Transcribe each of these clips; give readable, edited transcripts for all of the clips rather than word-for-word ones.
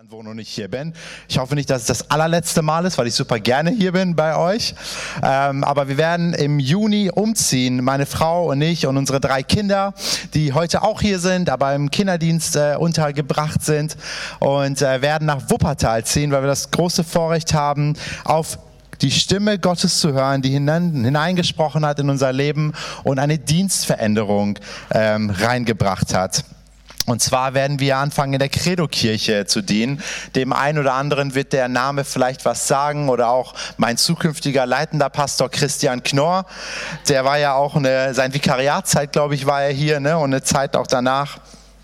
wohne und ich hier bin. Ich hoffe nicht, dass es das allerletzte Mal ist, weil ich super gerne hier bin bei euch. Aber wir werden im Juni umziehen, meine Frau und ich und unsere 3 Kinder, die heute auch hier sind, aber im Kinderdienst untergebracht sind und werden nach Wuppertal ziehen, weil wir das große Vorrecht haben, auf die Stimme Gottes zu hören, die hineingesprochen hat in unser Leben und eine Dienstveränderung reingebracht hat. Und zwar werden wir anfangen, in der Credo-Kirche zu dienen. Dem einen oder anderen wird der Name vielleicht was sagen oder auch mein zukünftiger leitender Pastor Christian Knorr. Der war ja auch sein Vikariatszeit, glaube ich, war er hier, ne? Und eine Zeit auch danach.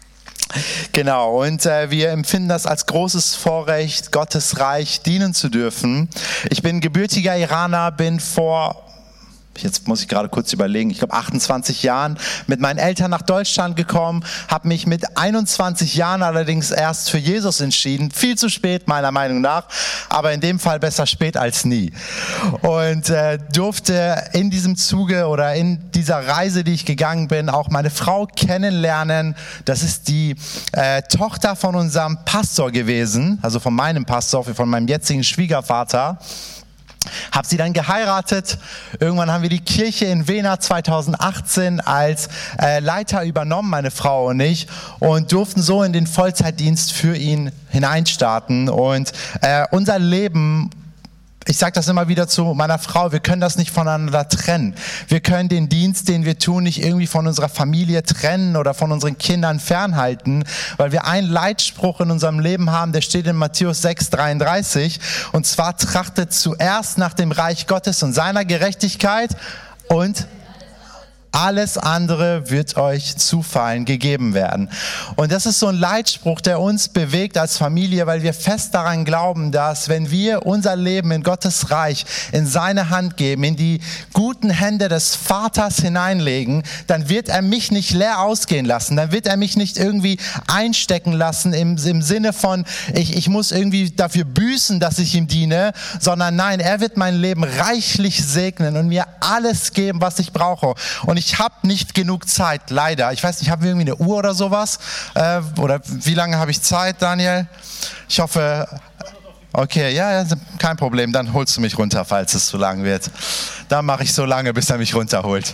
Genau, und wir empfinden das als großes Vorrecht, Gottes Reich dienen zu dürfen. Ich bin gebürtiger Iraner, bin jetzt muss ich gerade kurz überlegen, ich glaube 28 Jahren mit meinen Eltern nach Deutschland gekommen, habe mich mit 21 Jahren allerdings erst für Jesus entschieden. Viel zu spät meiner Meinung nach, aber in dem Fall besser spät als nie. Und durfte in diesem Zuge oder in dieser Reise, die ich gegangen bin, auch meine Frau kennenlernen. Das ist die Tochter von unserem Pastor gewesen, also von meinem Pastor, von meinem jetzigen Schwiegervater. Habe sie dann geheiratet. Irgendwann haben wir die Kirche in Wena 2018 als Leiter übernommen, meine Frau und ich, und durften so in den Vollzeitdienst für ihn hineinstarten. Und unser Leben, ich sage das immer wieder zu meiner Frau, wir können das nicht voneinander trennen. Wir können den Dienst, den wir tun, nicht irgendwie von unserer Familie trennen oder von unseren Kindern fernhalten, weil wir einen Leitspruch in unserem Leben haben, der steht in Matthäus 6,33, und zwar: trachtet zuerst nach dem Reich Gottes und seiner Gerechtigkeit und alles andere wird euch zufallen, gegeben werden. Und das ist so ein Leitspruch, der uns bewegt als Familie, weil wir fest daran glauben, dass wenn wir unser Leben in Gottes Reich in seine Hand geben, in die guten Hände des Vaters hineinlegen, dann wird er mich nicht leer ausgehen lassen. Dann wird er mich nicht irgendwie einstecken lassen im Sinne von, ich muss irgendwie dafür büßen, dass ich ihm diene, sondern nein, er wird mein Leben reichlich segnen und mir alles geben, was ich brauche. Und ich habe nicht genug Zeit, leider. Ich weiß nicht, haben wir irgendwie eine Uhr oder sowas? Oder wie lange habe ich Zeit, Daniel? Ich hoffe, okay, ja, kein Problem. Dann holst du mich runter, falls es zu lang wird. Dann mache ich so lange, bis er mich runterholt.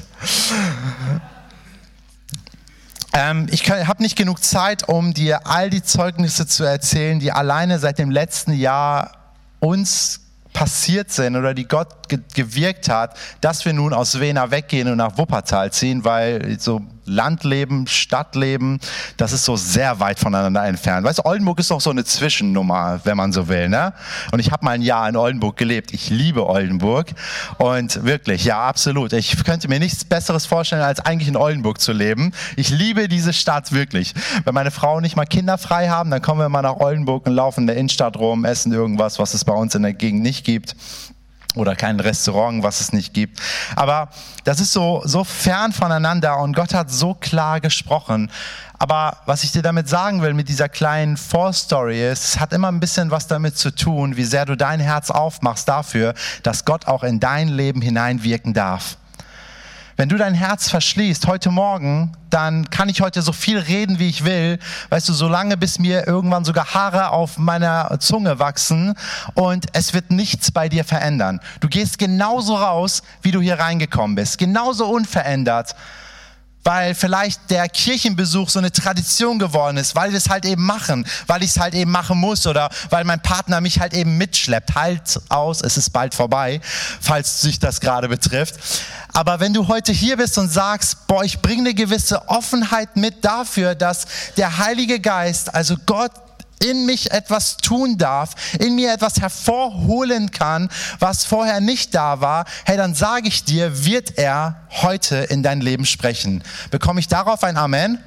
Ich habe nicht genug Zeit, um dir all die Zeugnisse zu erzählen, die alleine seit dem letzten Jahr uns passiert sind oder die Gott gewirkt hat, dass wir nun aus Wena weggehen und nach Wuppertal ziehen, weil so Landleben, Stadtleben, das ist so sehr weit voneinander entfernt. Weißt du, Oldenburg ist doch so eine Zwischennummer, wenn man so will, ne? Und ich habe mal ein Jahr in Oldenburg gelebt. Ich liebe Oldenburg und wirklich, ja, absolut. Ich könnte mir nichts Besseres vorstellen, als eigentlich in Oldenburg zu leben. Ich liebe diese Stadt wirklich. Wenn meine Frau nicht mal Kinder frei haben, dann kommen wir mal nach Oldenburg und laufen in der Innenstadt rum, essen irgendwas, was es bei uns in der Gegend nicht gibt. Oder kein Restaurant, was es nicht gibt. Aber das ist so fern voneinander und Gott hat so klar gesprochen. Aber was ich dir damit sagen will, mit dieser kleinen Vorstory ist, es hat immer ein bisschen was damit zu tun, wie sehr du dein Herz aufmachst dafür, dass Gott auch in dein Leben hineinwirken darf. Wenn du dein Herz verschließt heute Morgen, dann kann ich heute so viel reden, wie ich will, weißt du, solange bis mir irgendwann sogar Haare auf meiner Zunge wachsen und es wird nichts bei dir verändern. Du gehst genauso raus, wie du hier reingekommen bist, genauso unverändert, weil vielleicht der Kirchenbesuch so eine Tradition geworden ist, weil wir es halt eben machen, weil ich es halt eben machen muss oder weil mein Partner mich halt eben mitschleppt. Halt aus, es ist bald vorbei, falls sich das gerade betrifft. Aber wenn du heute hier bist und sagst, boah, ich bringe eine gewisse Offenheit mit dafür, dass der Heilige Geist, also Gott, in mich etwas tun darf, in mir etwas hervorholen kann, was vorher nicht da war, hey, dann sage ich dir, wird er heute in dein Leben sprechen. Bekomme ich darauf ein Amen?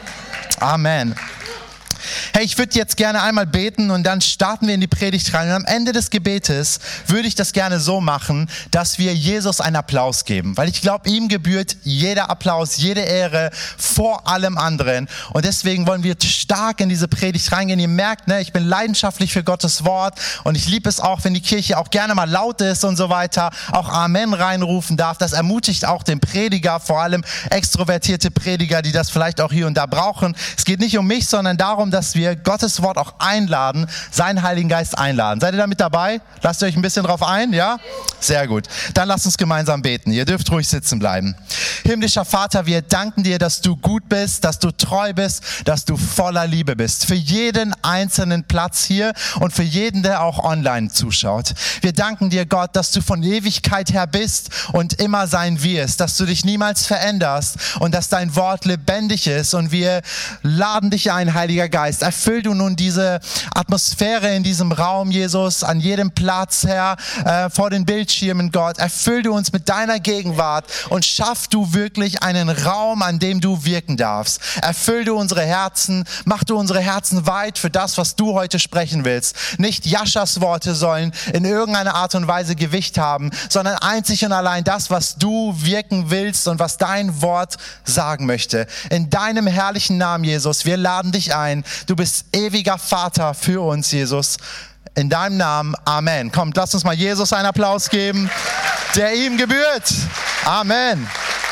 Amen. Hey, ich würde jetzt gerne einmal beten und dann starten wir in die Predigt rein. Und am Ende des Gebetes würde ich das gerne so machen, dass wir Jesus einen Applaus geben. Weil ich glaube, ihm gebührt jeder Applaus, jede Ehre vor allem anderen. Und deswegen wollen wir stark in diese Predigt reingehen. Ihr merkt, ne, ich bin leidenschaftlich für Gottes Wort und ich liebe es auch, wenn die Kirche auch gerne mal laut ist und so weiter, auch Amen reinrufen darf. Das ermutigt auch den Prediger, vor allem extrovertierte Prediger, die das vielleicht auch hier und da brauchen. Es geht nicht um mich, sondern darum, dass wir wir Gottes Wort auch einladen, seinen Heiligen Geist einladen. Seid ihr da mit dabei? Lasst ihr euch ein bisschen drauf ein, ja? Sehr gut. Dann lasst uns gemeinsam beten. Ihr dürft ruhig sitzen bleiben. Himmlischer Vater, wir danken dir, dass du gut bist, dass du treu bist, dass du voller Liebe bist. Für jeden einzelnen Platz hier und für jeden, der auch online zuschaut. Wir danken dir, Gott, dass du von Ewigkeit her bist und immer sein wirst, dass du dich niemals veränderst und dass dein Wort lebendig ist. Und wir laden dich ein, Heiliger Geist. Erfüll du nun diese Atmosphäre in diesem Raum, Jesus, an jedem Platz, Herr, vor den Bildschirmen, Gott. Erfüll du uns mit deiner Gegenwart und schaff du wirklich einen Raum, an dem du wirken darfst. Erfüll du unsere Herzen, mach du unsere Herzen weit für das, was du heute sprechen willst. Nicht Jaschas Worte sollen in irgendeiner Art und Weise Gewicht haben, sondern einzig und allein das, was du wirken willst und was dein Wort sagen möchte. In deinem herrlichen Namen, Jesus, wir laden dich ein. Du bist ewiger Vater für uns, Jesus. In deinem Namen, Amen. Kommt, lasst uns mal Jesus einen Applaus geben, der ihm gebührt. Amen.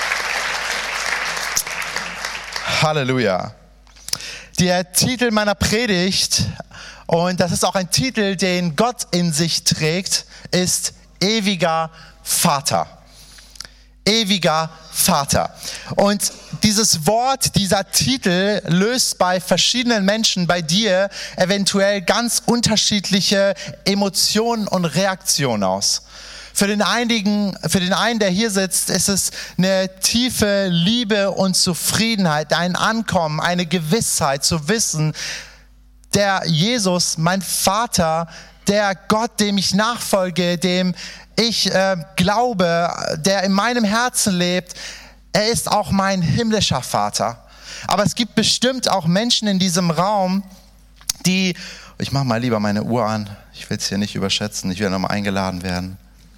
Halleluja. Der Titel meiner Predigt, und das ist auch ein Titel, den Gott in sich trägt, ist Ewiger Vater. Ewiger Vater. Und dieses Wort, dieser Titel löst bei verschiedenen Menschen, bei dir eventuell ganz unterschiedliche Emotionen und Reaktionen aus. Für den einen, der hier sitzt, ist es eine tiefe Liebe und Zufriedenheit, ein Ankommen, eine Gewissheit zu wissen, der Jesus, mein Vater, der Gott, dem ich nachfolge, dem ich glaube, der in meinem Herzen lebt, er ist auch mein himmlischer Vater. Aber es gibt bestimmt auch Menschen in diesem Raum, die, ich mache mal lieber meine Uhr an, ich will es hier nicht überschätzen, ich will nochmal eingeladen werden,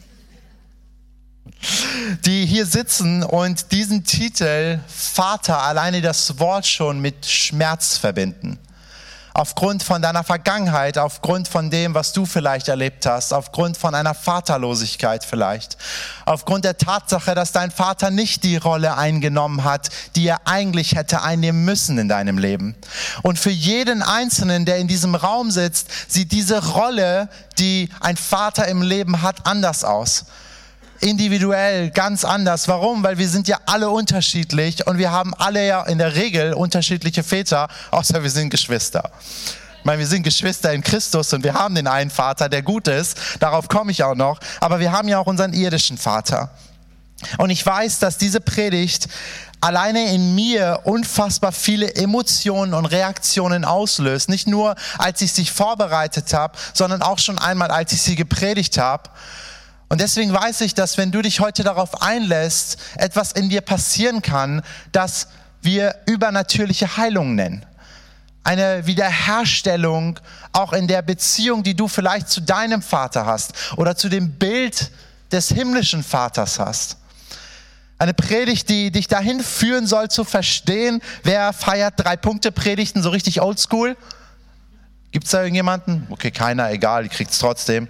die hier sitzen und diesen Titel Vater, alleine das Wort schon mit Schmerz verbinden. Aufgrund von deiner Vergangenheit, aufgrund von dem, was du vielleicht erlebt hast, aufgrund von einer Vaterlosigkeit vielleicht, aufgrund der Tatsache, dass dein Vater nicht die Rolle eingenommen hat, die er eigentlich hätte einnehmen müssen in deinem Leben. Und für jeden Einzelnen, der in diesem Raum sitzt, sieht diese Rolle, die ein Vater im Leben hat, anders aus. Individuell, ganz anders. Warum? Weil wir sind ja alle unterschiedlich und wir haben alle ja in der Regel unterschiedliche Väter, außer wir sind Geschwister. Ich meine, wir sind Geschwister in Christus und wir haben den einen Vater, der gut ist. Darauf komme ich auch noch. Aber wir haben ja auch unseren irdischen Vater. Und ich weiß, dass diese Predigt alleine in mir unfassbar viele Emotionen und Reaktionen auslöst. Nicht nur, als ich sie vorbereitet habe, sondern auch schon einmal, als ich sie gepredigt habe. Und deswegen weiß ich, dass wenn du dich heute darauf einlässt, etwas in dir passieren kann, das wir übernatürliche Heilung nennen. Eine Wiederherstellung auch in der Beziehung, die du vielleicht zu deinem Vater hast oder zu dem Bild des himmlischen Vaters hast. Eine Predigt, die dich dahin führen soll zu verstehen, wer feiert 3-Punkte-Predigten so richtig oldschool? Gibt es da irgendjemanden? Okay, keiner, egal, ihr kriegt es trotzdem.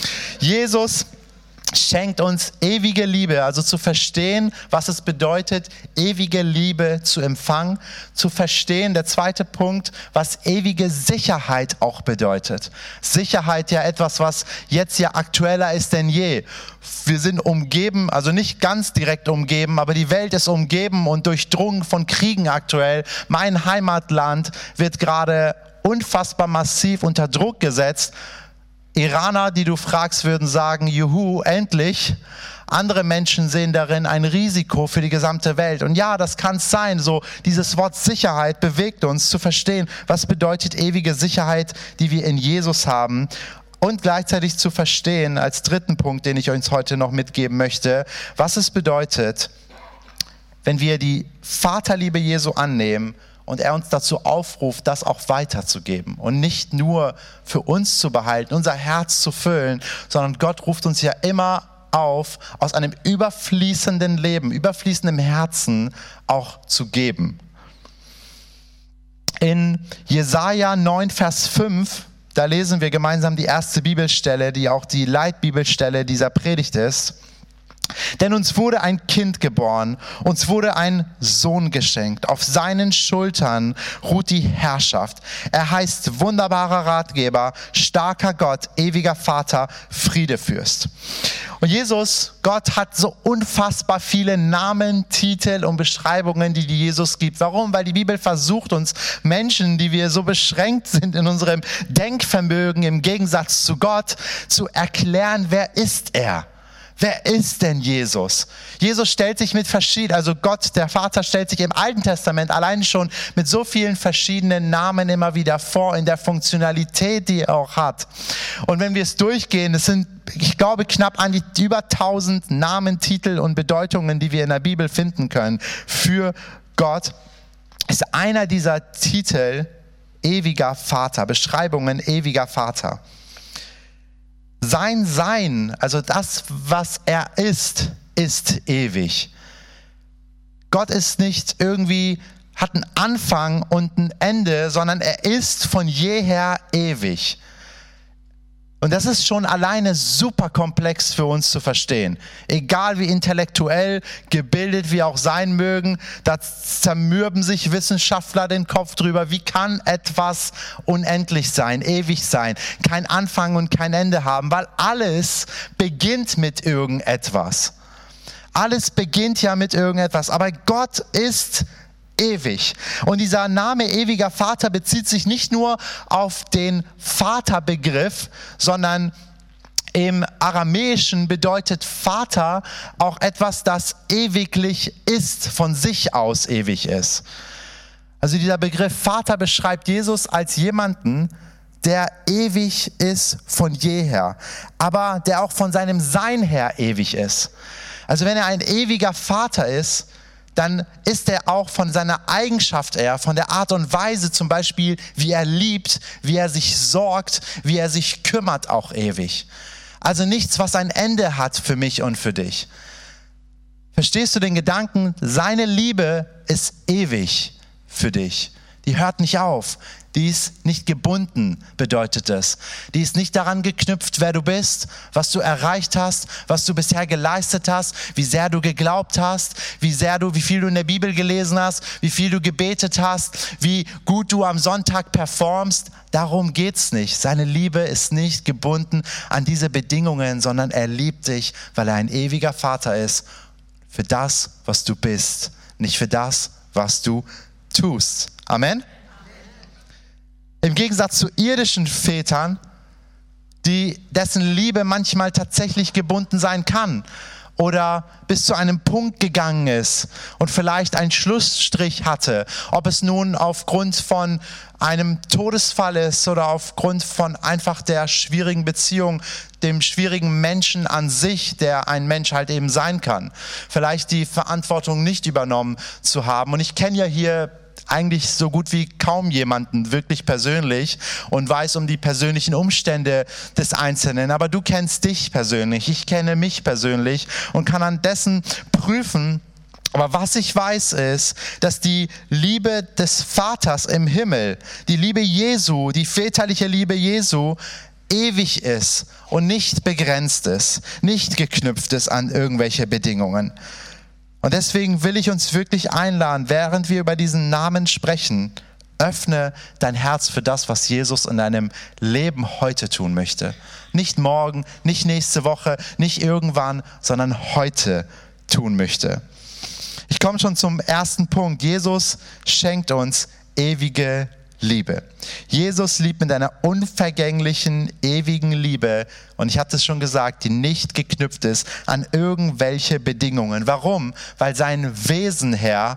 Jesus schenkt uns ewige Liebe, also zu verstehen, was es bedeutet, ewige Liebe zu empfangen, zu verstehen, der zweite Punkt, was ewige Sicherheit auch bedeutet. Sicherheit ja etwas, was jetzt ja aktueller ist denn je. Wir sind umgeben, also nicht ganz direkt umgeben, aber die Welt ist umgeben und durchdrungen von Kriegen aktuell. Mein Heimatland wird gerade unfassbar massiv unter Druck gesetzt. Iraner, die du fragst, würden sagen, juhu, endlich. Andere Menschen sehen darin ein Risiko für die gesamte Welt. Und ja, das kann es sein. So, dieses Wort Sicherheit bewegt uns zu verstehen, was bedeutet ewige Sicherheit, die wir in Jesus haben. Und gleichzeitig zu verstehen, als dritten Punkt, den ich euch heute noch mitgeben möchte, was es bedeutet, wenn wir die Vaterliebe Jesu annehmen und er uns dazu aufruft, das auch weiterzugeben und nicht nur für uns zu behalten, unser Herz zu füllen, sondern Gott ruft uns ja immer auf, aus einem überfließenden Leben, überfließendem Herzen auch zu geben. In Jesaja 9, Vers 5, da lesen wir gemeinsam die erste Bibelstelle, die auch die Leitbibelstelle dieser Predigt ist. Denn uns wurde ein Kind geboren, uns wurde ein Sohn geschenkt. Auf seinen Schultern ruht die Herrschaft. Er heißt wunderbarer Ratgeber, starker Gott, ewiger Vater, Friedefürst. Und Jesus, Gott hat so unfassbar viele Namen, Titel und Beschreibungen, die Jesus gibt. Warum? Weil die Bibel versucht uns Menschen, die wir so beschränkt sind in unserem Denkvermögen im Gegensatz zu Gott, zu erklären, wer ist er? Wer ist denn Jesus? Jesus stellt sich also Gott, der Vater, stellt sich im Alten Testament allein schon mit so vielen verschiedenen Namen immer wieder vor, in der Funktionalität, die er auch hat. Und wenn wir es durchgehen, es sind, ich glaube, knapp an die über 1000 Namen, Titel und Bedeutungen, die wir in der Bibel finden können. Für Gott ist einer dieser Titel ewiger Vater, Beschreibungen ewiger Vater. Sein Sein, also das, was er ist ewig. Gott ist nicht irgendwie, hat einen Anfang und ein Ende, sondern er ist von jeher ewig. Und das ist schon alleine super komplex für uns zu verstehen. Egal wie intellektuell gebildet wir auch sein mögen, da zermürben sich Wissenschaftler den Kopf drüber. Wie kann etwas unendlich sein, ewig sein, kein Anfang und kein Ende haben? Weil alles beginnt mit irgendetwas. Alles beginnt ja mit irgendetwas. Aber Gott ist ewig. Und dieser Name ewiger Vater bezieht sich nicht nur auf den Vaterbegriff, sondern im Aramäischen bedeutet Vater auch etwas, das ewiglich ist, von sich aus ewig ist. Also dieser Begriff Vater beschreibt Jesus als jemanden, der ewig ist von jeher, aber der auch von seinem Sein her ewig ist. Also wenn er ein ewiger Vater ist, dann ist er auch von seiner Eigenschaft her, von der Art und Weise zum Beispiel, wie er liebt, wie er sich sorgt, wie er sich kümmert, auch ewig. Also nichts, was ein Ende hat für mich und für dich. Verstehst du den Gedanken? Seine Liebe ist ewig für dich. Die hört nicht auf. Die ist nicht gebunden, bedeutet es. Die ist nicht daran geknüpft, wer du bist, was du erreicht hast, was du bisher geleistet hast, wie sehr du geglaubt hast, wie viel du in der Bibel gelesen hast, wie viel du gebetet hast, wie gut du am Sonntag performst. Darum geht's nicht. Seine Liebe ist nicht gebunden an diese Bedingungen, sondern er liebt dich, weil er ein ewiger Vater ist, für das, was du bist, nicht für das, was du tust. Amen? Im Gegensatz zu irdischen Vätern, dessen Liebe manchmal tatsächlich gebunden sein kann oder bis zu einem Punkt gegangen ist und vielleicht einen Schlussstrich hatte, ob es nun aufgrund von einem Todesfall ist oder aufgrund von einfach der schwierigen Beziehung, dem schwierigen Menschen an sich, der ein Mensch halt eben sein kann. Vielleicht die Verantwortung nicht übernommen zu haben. Und ich kenne ja hier eigentlich so gut wie kaum jemanden wirklich persönlich und weiß um die persönlichen Umstände des Einzelnen. Aber du kennst dich persönlich, ich kenne mich persönlich und kann an dessen prüfen. Aber was ich weiß ist, dass die Liebe des Vaters im Himmel, die Liebe Jesu, die väterliche Liebe Jesu, ewig ist und nicht begrenzt ist, nicht geknüpft ist an irgendwelche Bedingungen. Und deswegen will ich uns wirklich einladen, während wir über diesen Namen sprechen, öffne dein Herz für das, was Jesus in deinem Leben heute tun möchte. Nicht morgen, nicht nächste Woche, nicht irgendwann, sondern heute tun möchte. Ich komme schon zum ersten Punkt. Jesus schenkt uns ewige Liebe. Jesus liebt mit einer unvergänglichen, ewigen Liebe. Und ich hatte es schon gesagt, die nicht geknüpft ist an irgendwelche Bedingungen. Warum? Weil sein Wesen her,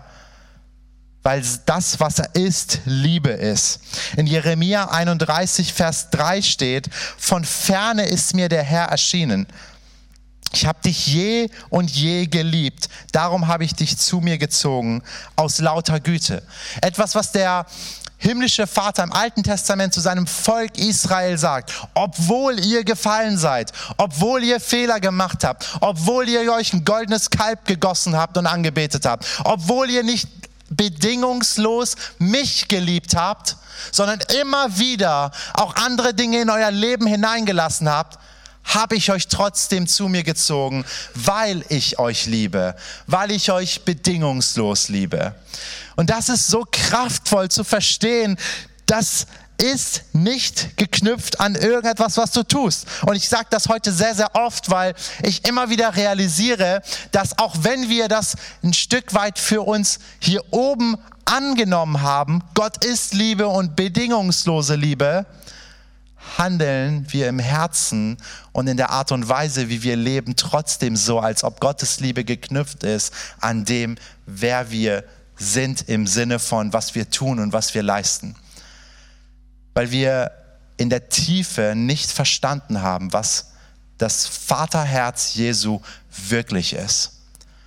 weil das, was er ist, Liebe ist. In Jeremia 31, Vers 3 steht, von ferne ist mir der Herr erschienen. Ich habe dich je und je geliebt, darum habe ich dich zu mir gezogen, aus lauter Güte. Etwas, was der himmlische Vater im Alten Testament zu seinem Volk Israel sagt, obwohl ihr gefallen seid, obwohl ihr Fehler gemacht habt, obwohl ihr euch ein goldenes Kalb gegossen habt und angebetet habt, obwohl ihr nicht bedingungslos mich geliebt habt, sondern immer wieder auch andere Dinge in euer Leben hineingelassen habt, habe ich euch trotzdem zu mir gezogen, weil ich euch liebe, weil ich euch bedingungslos liebe. Und das ist so kraftvoll zu verstehen, das ist nicht geknüpft an irgendetwas, was du tust. Und ich sage das heute sehr, sehr oft, weil ich immer wieder realisiere, dass auch wenn wir das ein Stück weit für uns hier oben angenommen haben, Gott ist Liebe und bedingungslose Liebe, handeln wir im Herzen und in der Art und Weise, wie wir leben, trotzdem so, als ob Gottes Liebe geknüpft ist an dem, wer wir sind im Sinne von, was wir tun und was wir leisten. Weil wir in der Tiefe nicht verstanden haben, was das Vaterherz Jesu wirklich ist.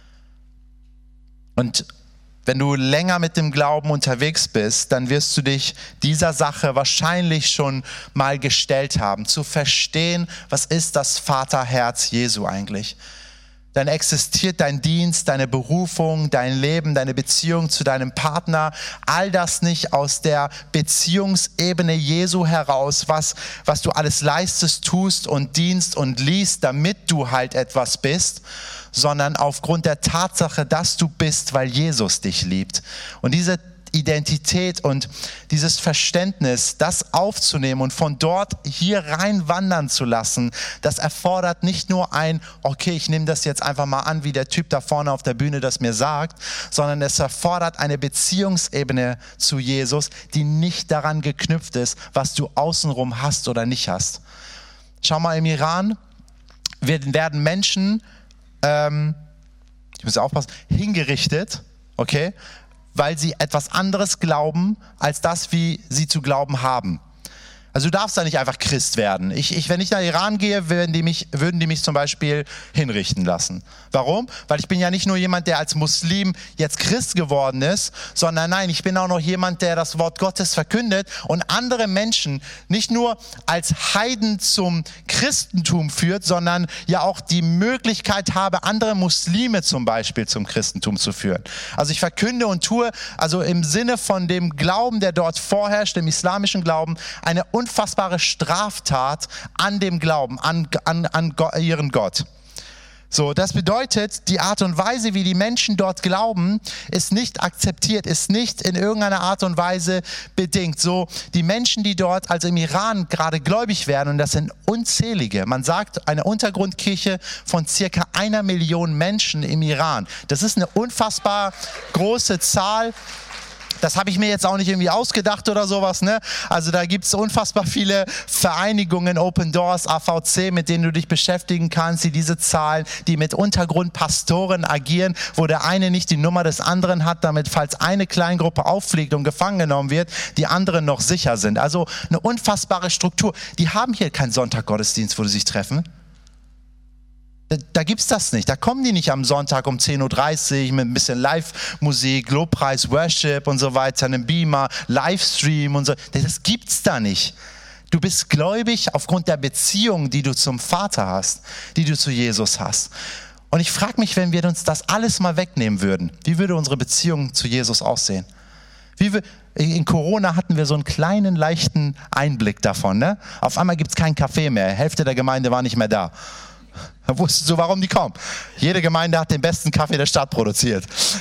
Und wenn du länger mit dem Glauben unterwegs bist, dann wirst du dich dieser Sache wahrscheinlich schon mal gestellt haben, zu verstehen, was ist das Vaterherz Jesu eigentlich? Dann existiert dein Dienst, deine Berufung, dein Leben, deine Beziehung zu deinem Partner, all das nicht aus der Beziehungsebene Jesu heraus, was du alles leistest, tust und dienst und liest, damit du halt etwas bist, sondern aufgrund der Tatsache, dass du bist, weil Jesus dich liebt. Und diese Identität und dieses Verständnis, das aufzunehmen und von dort hier rein wandern zu lassen, das erfordert nicht nur okay, ich nehme das jetzt einfach mal an, wie der Typ da vorne auf der Bühne das mir sagt, sondern es erfordert eine Beziehungsebene zu Jesus, die nicht daran geknüpft ist, was du außenrum hast oder nicht hast. Schau mal, im Iran werden Menschen, ich muss aufpassen, hingerichtet, okay, weil sie etwas anderes glauben, als das, wie sie zu glauben haben. Also du darfst da nicht einfach Christ werden. Wenn ich nach Iran gehe, würden die mich zum Beispiel hinrichten lassen. Warum? Weil ich bin ja nicht nur jemand, der als Muslim jetzt Christ geworden ist, sondern nein, ich bin auch noch jemand, der das Wort Gottes verkündet und andere Menschen nicht nur als Heiden zum Christentum führt, sondern ja auch die Möglichkeit habe, andere Muslime zum Beispiel zum Christentum zu führen. Also ich verkünde und tue, also im Sinne von dem Glauben, der dort vorherrscht, dem islamischen Glauben, eine unfassbare Straftat an dem Glauben, an ihren Gott. So, das bedeutet, die Art und Weise, wie die Menschen dort glauben, ist nicht akzeptiert, ist nicht in irgendeiner Art und Weise bedingt. So, die Menschen, die dort, also im Iran, gerade gläubig werden, und das sind unzählige. Man sagt, eine Untergrundkirche von circa 1 Million Menschen im Iran. Das ist eine unfassbar große Zahl. Das habe ich mir jetzt auch nicht irgendwie ausgedacht oder sowas, ne? Also da gibt es unfassbar viele Vereinigungen, Open Doors, AVC, mit denen du dich beschäftigen kannst, die diese Zahlen, die mit Untergrundpastoren agieren, wo der eine nicht die Nummer des anderen hat, damit, falls eine Kleingruppe auffliegt und gefangen genommen wird, die anderen noch sicher sind. Also eine unfassbare Struktur. Die haben hier keinen Sonntaggottesdienst, wo sie sich treffen. Da gibt es das nicht. Da kommen die nicht am Sonntag um 10.30 Uhr mit ein bisschen Live-Musik, Lobpreis, Worship und so weiter, einem Beamer, Livestream und so. Das gibt's da nicht. Du bist gläubig aufgrund der Beziehung, die du zum Vater hast, die du zu Jesus hast. Und ich frage mich, wenn wir uns das alles mal wegnehmen würden, wie würde unsere Beziehung zu Jesus aussehen? In Corona hatten wir so einen kleinen, leichten Einblick davon. Ne? Auf einmal gibt es keinen Kaffee mehr. Hälfte der Gemeinde war nicht mehr da. Da wusstest du, warum die kommen. Jede Gemeinde hat den besten Kaffee der Stadt produziert.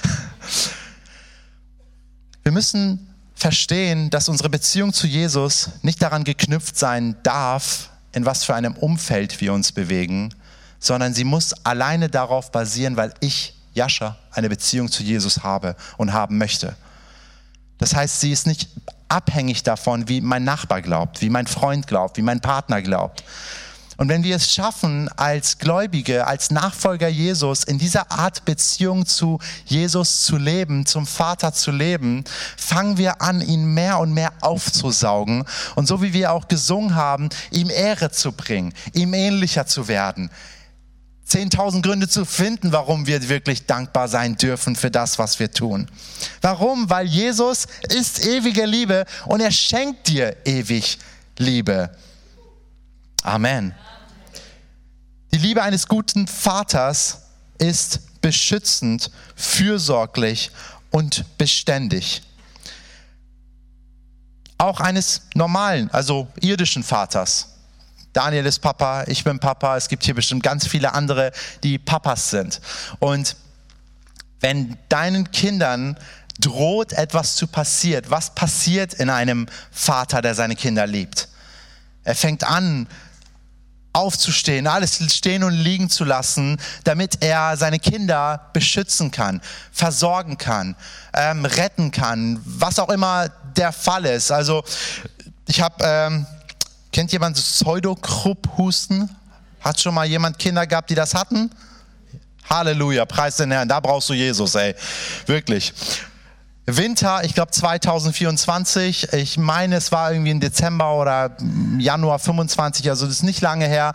Wir müssen verstehen, dass unsere Beziehung zu Jesus nicht daran geknüpft sein darf, in was für einem Umfeld wir uns bewegen, sondern sie muss alleine darauf basieren, weil ich, Jascha, eine Beziehung zu Jesus habe und haben möchte. Das heißt, sie ist nicht abhängig davon, wie mein Nachbar glaubt, wie mein Freund glaubt, wie mein Partner glaubt. Und wenn wir es schaffen, als Gläubige, als Nachfolger Jesus, in dieser Art Beziehung zu Jesus zu leben, zum Vater zu leben, fangen wir an, ihn mehr und mehr aufzusaugen. Und so wie wir auch gesungen haben, ihm Ehre zu bringen, ihm ähnlicher zu werden. 10.000 Gründe zu finden, warum wir wirklich dankbar sein dürfen für das, was wir tun. Warum? Weil Jesus ist ewige Liebe und er schenkt dir ewig Liebe. Amen. Die Liebe eines guten Vaters ist beschützend, fürsorglich und beständig. Auch eines normalen, also irdischen Vaters. Daniel ist Papa, ich bin Papa. Es gibt hier bestimmt ganz viele andere, die Papas sind. Und wenn deinen Kindern droht etwas zu passieren, was passiert in einem Vater, der seine Kinder liebt? Er fängt an, aufzustehen, alles stehen und liegen zu lassen, damit er seine Kinder beschützen kann, versorgen kann, retten kann, was auch immer der Fall ist. Also ich habe, kennt jemand Pseudokrupp-Husten? Hat schon mal jemand Kinder gehabt, die das hatten? Halleluja, preis den Herrn, da brauchst du Jesus, ey, wirklich. Winter, ich glaube 2024, ich meine, es war irgendwie im Dezember oder Januar 25, also das ist nicht lange her.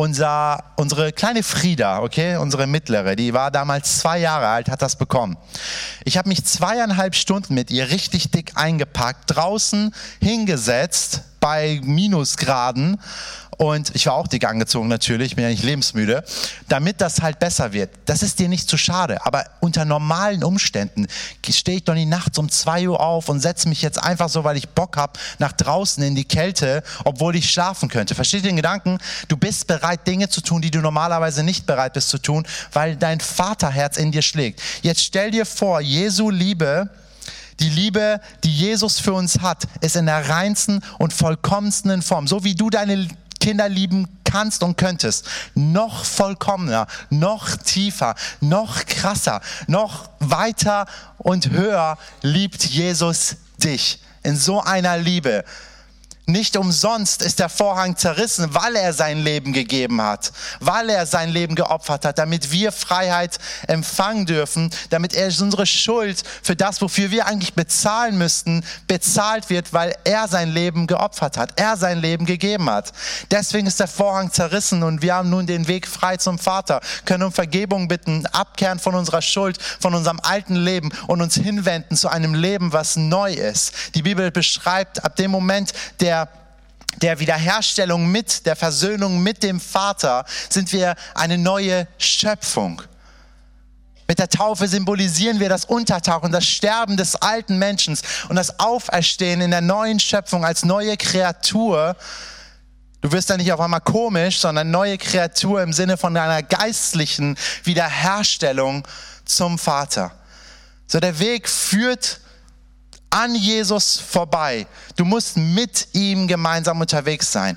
Unsere kleine Frieda, okay, unsere mittlere, die war damals 2 Jahre alt, hat das bekommen. Ich habe mich 2,5 Stunden mit ihr richtig dick eingepackt, draußen hingesetzt bei Minusgraden. Und ich war auch dick angezogen natürlich, bin ja nicht lebensmüde, damit das halt besser wird. Das ist dir nicht zu schade, aber unter normalen Umständen stehe ich doch nicht nachts um 2 Uhr auf und setze mich jetzt einfach so, weil ich Bock habe, nach draußen in die Kälte, obwohl ich schlafen könnte. Versteht ihr den Gedanken? Du bist bereit, Dinge zu tun, die du normalerweise nicht bereit bist zu tun, weil dein Vaterherz in dir schlägt. Jetzt stell dir vor, Jesu Liebe, die Liebe, die Jesus für uns hat, ist in der reinsten und vollkommensten Form. So wie du deine Kinder lieben kannst und könntest. Noch vollkommener, noch tiefer, noch krasser, noch weiter und höher liebt Jesus dich. In so einer Liebe. Nicht umsonst ist der Vorhang zerrissen, weil er sein Leben gegeben hat, weil er sein Leben geopfert hat, damit wir Freiheit empfangen dürfen, damit er unsere Schuld für das, wofür wir eigentlich bezahlen müssten, bezahlt wird, weil er sein Leben geopfert hat, er sein Leben gegeben hat. Deswegen ist der Vorhang zerrissen und wir haben nun den Weg frei zum Vater, können um Vergebung bitten, abkehren von unserer Schuld, von unserem alten Leben und uns hinwenden zu einem Leben, was neu ist. Die Bibel beschreibt, ab dem Moment der Wiederherstellung der Versöhnung mit dem Vater, sind wir eine neue Schöpfung. Mit der Taufe symbolisieren wir das Untertauchen, das Sterben des alten Menschen und das Auferstehen in der neuen Schöpfung als neue Kreatur. Du wirst dann nicht auf einmal komisch, sondern neue Kreatur im Sinne von einer geistlichen Wiederherstellung zum Vater. So, der Weg führt an Jesus vorbei. Du musst mit ihm gemeinsam unterwegs sein.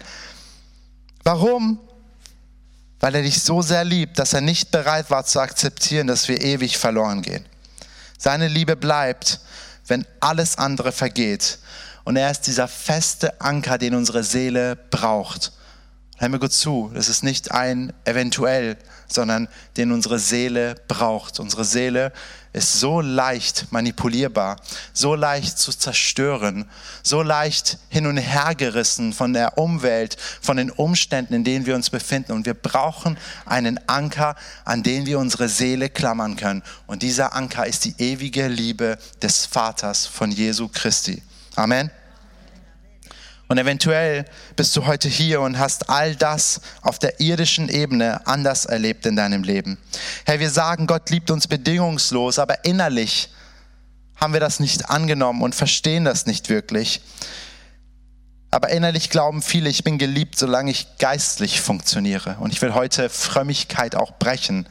Warum? Weil er dich so sehr liebt, dass er nicht bereit war zu akzeptieren, dass wir ewig verloren gehen. Seine Liebe bleibt, wenn alles andere vergeht. Und er ist dieser feste Anker, den unsere Seele braucht. Hör mir gut zu, das ist nicht ein eventuell, sondern den unsere Seele braucht. Unsere Seele ist so leicht manipulierbar, so leicht zu zerstören, so leicht hin und her gerissen von der Umwelt, von den Umständen, in denen wir uns befinden. Und wir brauchen einen Anker, an den wir unsere Seele klammern können. Und dieser Anker ist die ewige Liebe des Vaters von Jesu Christi. Amen. Und eventuell bist du heute hier und hast all das auf der irdischen Ebene anders erlebt in deinem Leben. Herr, wir sagen, Gott liebt uns bedingungslos, aber innerlich haben wir das nicht angenommen und verstehen das nicht wirklich. Aber innerlich glauben viele, ich bin geliebt, solange ich geistlich funktioniere. Und ich will heute Frömmigkeit auch brechen.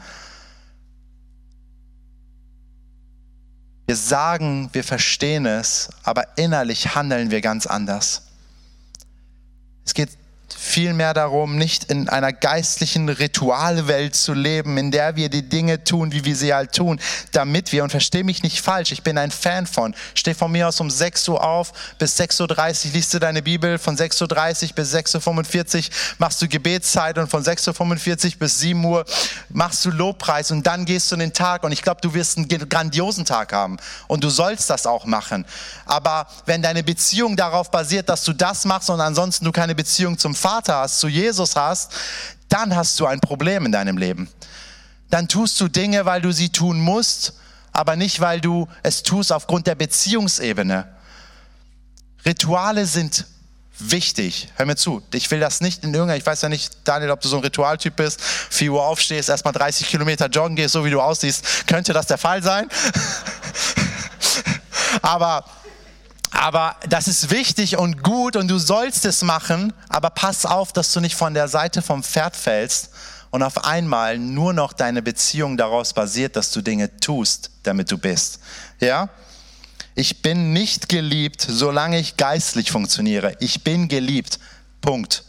Wir sagen, wir verstehen es, aber innerlich handeln wir ganz anders. Es geht vielmehr darum, nicht in einer geistlichen Ritualwelt zu leben, in der wir die Dinge tun, wie wir sie halt tun, damit wir, und versteh mich nicht falsch, ich bin ein Fan steh von mir aus um 6 Uhr auf, bis 6.30 Uhr liest du deine Bibel, von 6.30 Uhr bis 6.45 Uhr machst du Gebetszeit und von 6.45 Uhr bis 7 Uhr machst du Lobpreis und dann gehst du in den Tag und ich glaube, du wirst einen grandiosen Tag haben und du sollst das auch machen. Aber wenn deine Beziehung darauf basiert, dass du das machst und ansonsten du keine Beziehung zum Vater hast, zu Jesus hast, dann hast du ein Problem in deinem Leben. Dann tust du Dinge, weil du sie tun musst, aber nicht, weil du es tust aufgrund der Beziehungsebene. Rituale sind wichtig. Hör mir zu. Ich will das nicht ich weiß ja nicht, Daniel, ob du so ein Ritualtyp bist, 4 Uhr aufstehst, erstmal 30 Kilometer joggen gehst, so wie du aussiehst, könnte das der Fall sein. Aber Aber das ist wichtig und gut und du sollst es machen, aber pass auf, dass du nicht von der Seite vom Pferd fällst und auf einmal nur noch deine Beziehung daraus basiert, dass du Dinge tust, damit du bist. Ja? Ich bin nicht geliebt, solange ich geistlich funktioniere. Ich bin geliebt. Punkt.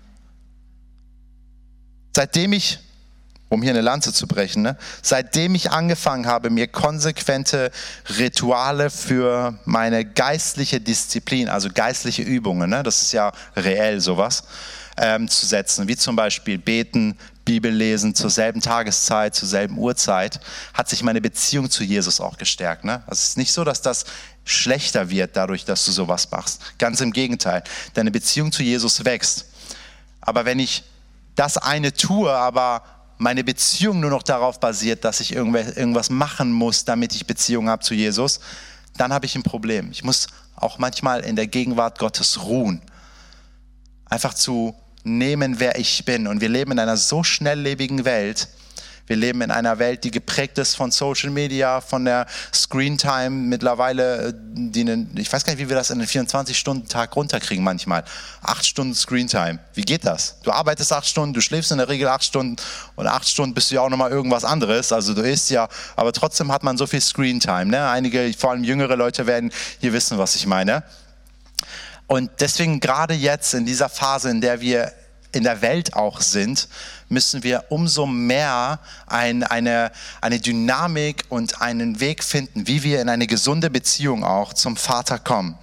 Seitdem ich, um hier eine Lanze zu brechen, seitdem ich angefangen habe, mir konsequente Rituale für meine geistliche Disziplin, also geistliche Übungen, das ist ja reell sowas, zu setzen, wie zum Beispiel beten, Bibel lesen, zur selben Tageszeit, zur selben Uhrzeit, hat sich meine Beziehung zu Jesus auch gestärkt. Also es ist nicht so, dass das schlechter wird dadurch, dass du sowas machst. Ganz im Gegenteil, deine Beziehung zu Jesus wächst. Aber wenn ich das eine tue, aber meine Beziehung nur noch darauf basiert, dass ich irgendwas machen muss, damit ich Beziehung habe zu Jesus, dann habe ich ein Problem. Ich muss auch manchmal in der Gegenwart Gottes ruhen. Einfach zu nehmen, wer ich bin. Und wir leben in einer so schnelllebigen Welt. Wir leben in einer Welt, die geprägt ist von Social Media, von der Screentime mittlerweile, ich weiß gar nicht, wie wir das in einen 24-Stunden-Tag runterkriegen manchmal. 8 Stunden Screentime. Wie geht das? Du arbeitest 8 Stunden, du schläfst in der Regel 8 Stunden und 8 Stunden bist du ja auch nochmal irgendwas anderes. Also du isst ja, aber trotzdem hat man so viel Screentime. Einige, vor allem jüngere Leute werden hier wissen, was ich meine. Und deswegen gerade jetzt in dieser Phase, in der wir in der Welt auch sind, müssen wir umso mehr eine Dynamik und einen Weg finden, wie wir in eine gesunde Beziehung auch zum Vater kommen.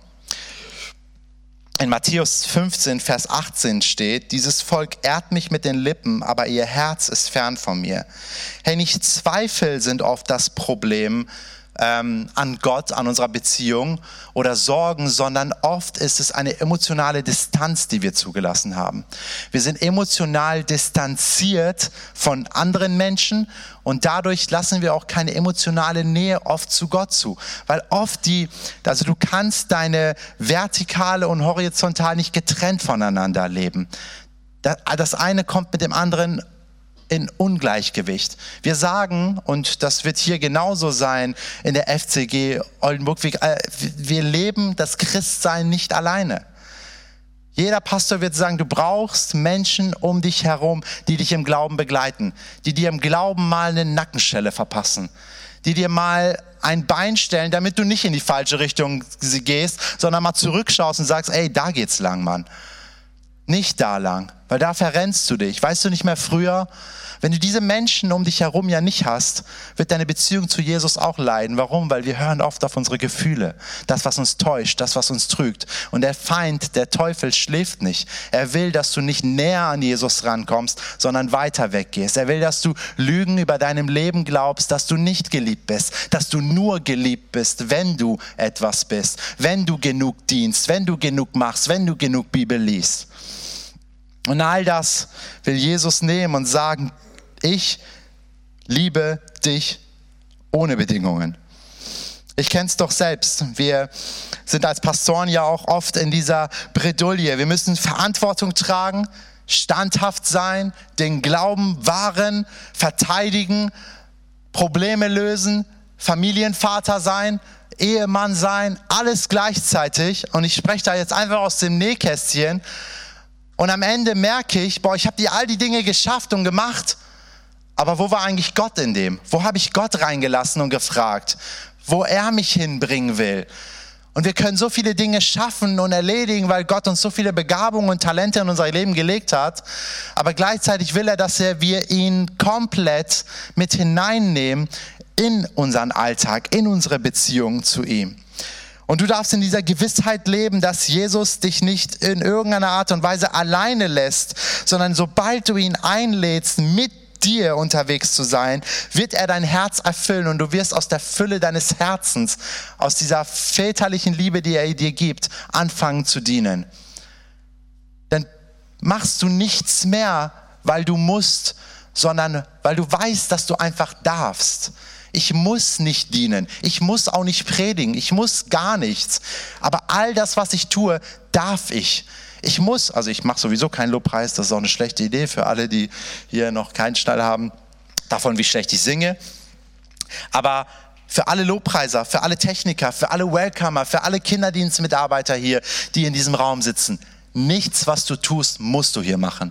In Matthäus 15, Vers 18 steht, dieses Volk ehrt mich mit den Lippen, aber ihr Herz ist fern von mir. Hey, nicht Zweifel sind oft das Problem an Gott, an unserer Beziehung oder Sorgen, sondern oft ist es eine emotionale Distanz, die wir zugelassen haben. Wir sind emotional distanziert von anderen Menschen und dadurch lassen wir auch keine emotionale Nähe oft zu Gott zu. Weil oft du kannst deine vertikale und horizontal nicht getrennt voneinander leben. Das eine kommt mit dem anderen in Ungleichgewicht. Wir sagen, und das wird hier genauso sein in der FCG Oldenburg, wir leben das Christsein nicht alleine. Jeder Pastor wird sagen, du brauchst Menschen um dich herum, die dich im Glauben begleiten, die dir im Glauben mal eine Nackenschelle verpassen, die dir mal ein Bein stellen, damit du nicht in die falsche Richtung gehst, sondern mal zurückschaust und sagst, ey, da geht's lang, Mann. Nicht da lang, weil da verrennst du dich. Weißt du nicht mehr früher? Wenn du diese Menschen um dich herum ja nicht hast, wird deine Beziehung zu Jesus auch leiden. Warum? Weil wir hören oft auf unsere Gefühle. Das, was uns täuscht, das, was uns trügt. Und der Feind, der Teufel, schläft nicht. Er will, dass du nicht näher an Jesus rankommst, sondern weiter weggehst. Er will, dass du Lügen über deinem Leben glaubst, dass du nicht geliebt bist, dass du nur geliebt bist, wenn du etwas bist, wenn du genug dienst, wenn du genug machst, wenn du genug Bibel liest. Und all das will Jesus nehmen und sagen, ich liebe dich ohne Bedingungen. Ich kenne es doch selbst. Wir sind als Pastoren ja auch oft in dieser Bredouille. Wir müssen Verantwortung tragen, standhaft sein, den Glauben wahren, verteidigen, Probleme lösen, Familienvater sein, Ehemann sein, alles gleichzeitig. Und ich spreche da jetzt einfach aus dem Nähkästchen. Und am Ende merke ich, ich habe all die Dinge geschafft und gemacht, aber wo war eigentlich Gott in dem? Wo habe ich Gott reingelassen und gefragt, wo er mich hinbringen will? Und wir können so viele Dinge schaffen und erledigen, weil Gott uns so viele Begabungen und Talente in unser Leben gelegt hat, aber gleichzeitig will er, dass wir ihn komplett mit hineinnehmen in unseren Alltag, in unsere Beziehung zu ihm. Und du darfst in dieser Gewissheit leben, dass Jesus dich nicht in irgendeiner Art und Weise alleine lässt, sondern sobald du ihn einlädst, mit dir unterwegs zu sein, wird er dein Herz erfüllen und du wirst aus der Fülle deines Herzens, aus dieser väterlichen Liebe, die er dir gibt, anfangen zu dienen. Dann machst du nichts mehr, weil du musst, sondern weil du weißt, dass du einfach darfst. Ich muss nicht dienen, ich muss auch nicht predigen, ich muss gar nichts. Aber all das, was ich tue, darf ich. Ich mache sowieso keinen Lobpreis, das ist auch eine schlechte Idee für alle, die hier noch keinen Stall haben, davon wie schlecht ich singe. Aber für alle Lobpreiser, für alle Techniker, für alle Welcomer, für alle Kinderdienstmitarbeiter hier, die in diesem Raum sitzen. Nichts, was du tust, musst du hier machen.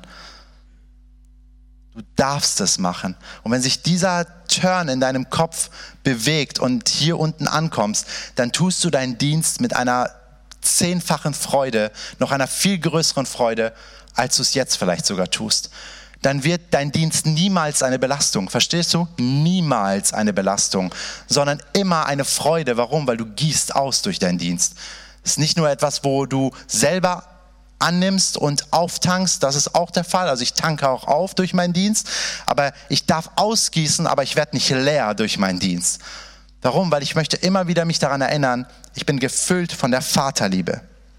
Du darfst es machen. Und wenn sich dieser Turn in deinem Kopf bewegt und hier unten ankommst, dann tust du deinen Dienst mit einer 10-fachen Freude, noch einer viel größeren Freude, als du es jetzt vielleicht sogar tust. Dann wird dein Dienst niemals eine Belastung. Verstehst du? Niemals eine Belastung, sondern immer eine Freude. Warum? Weil du gießt aus durch deinen Dienst. Es ist nicht nur etwas, wo du selber annimmst und auftankst, das ist auch der Fall. Also ich tanke auch auf durch meinen Dienst, aber ich darf ausgießen, aber ich werde nicht leer durch meinen Dienst. Warum? Weil ich möchte immer wieder mich daran erinnern, ich bin gefüllt von der Vaterliebe.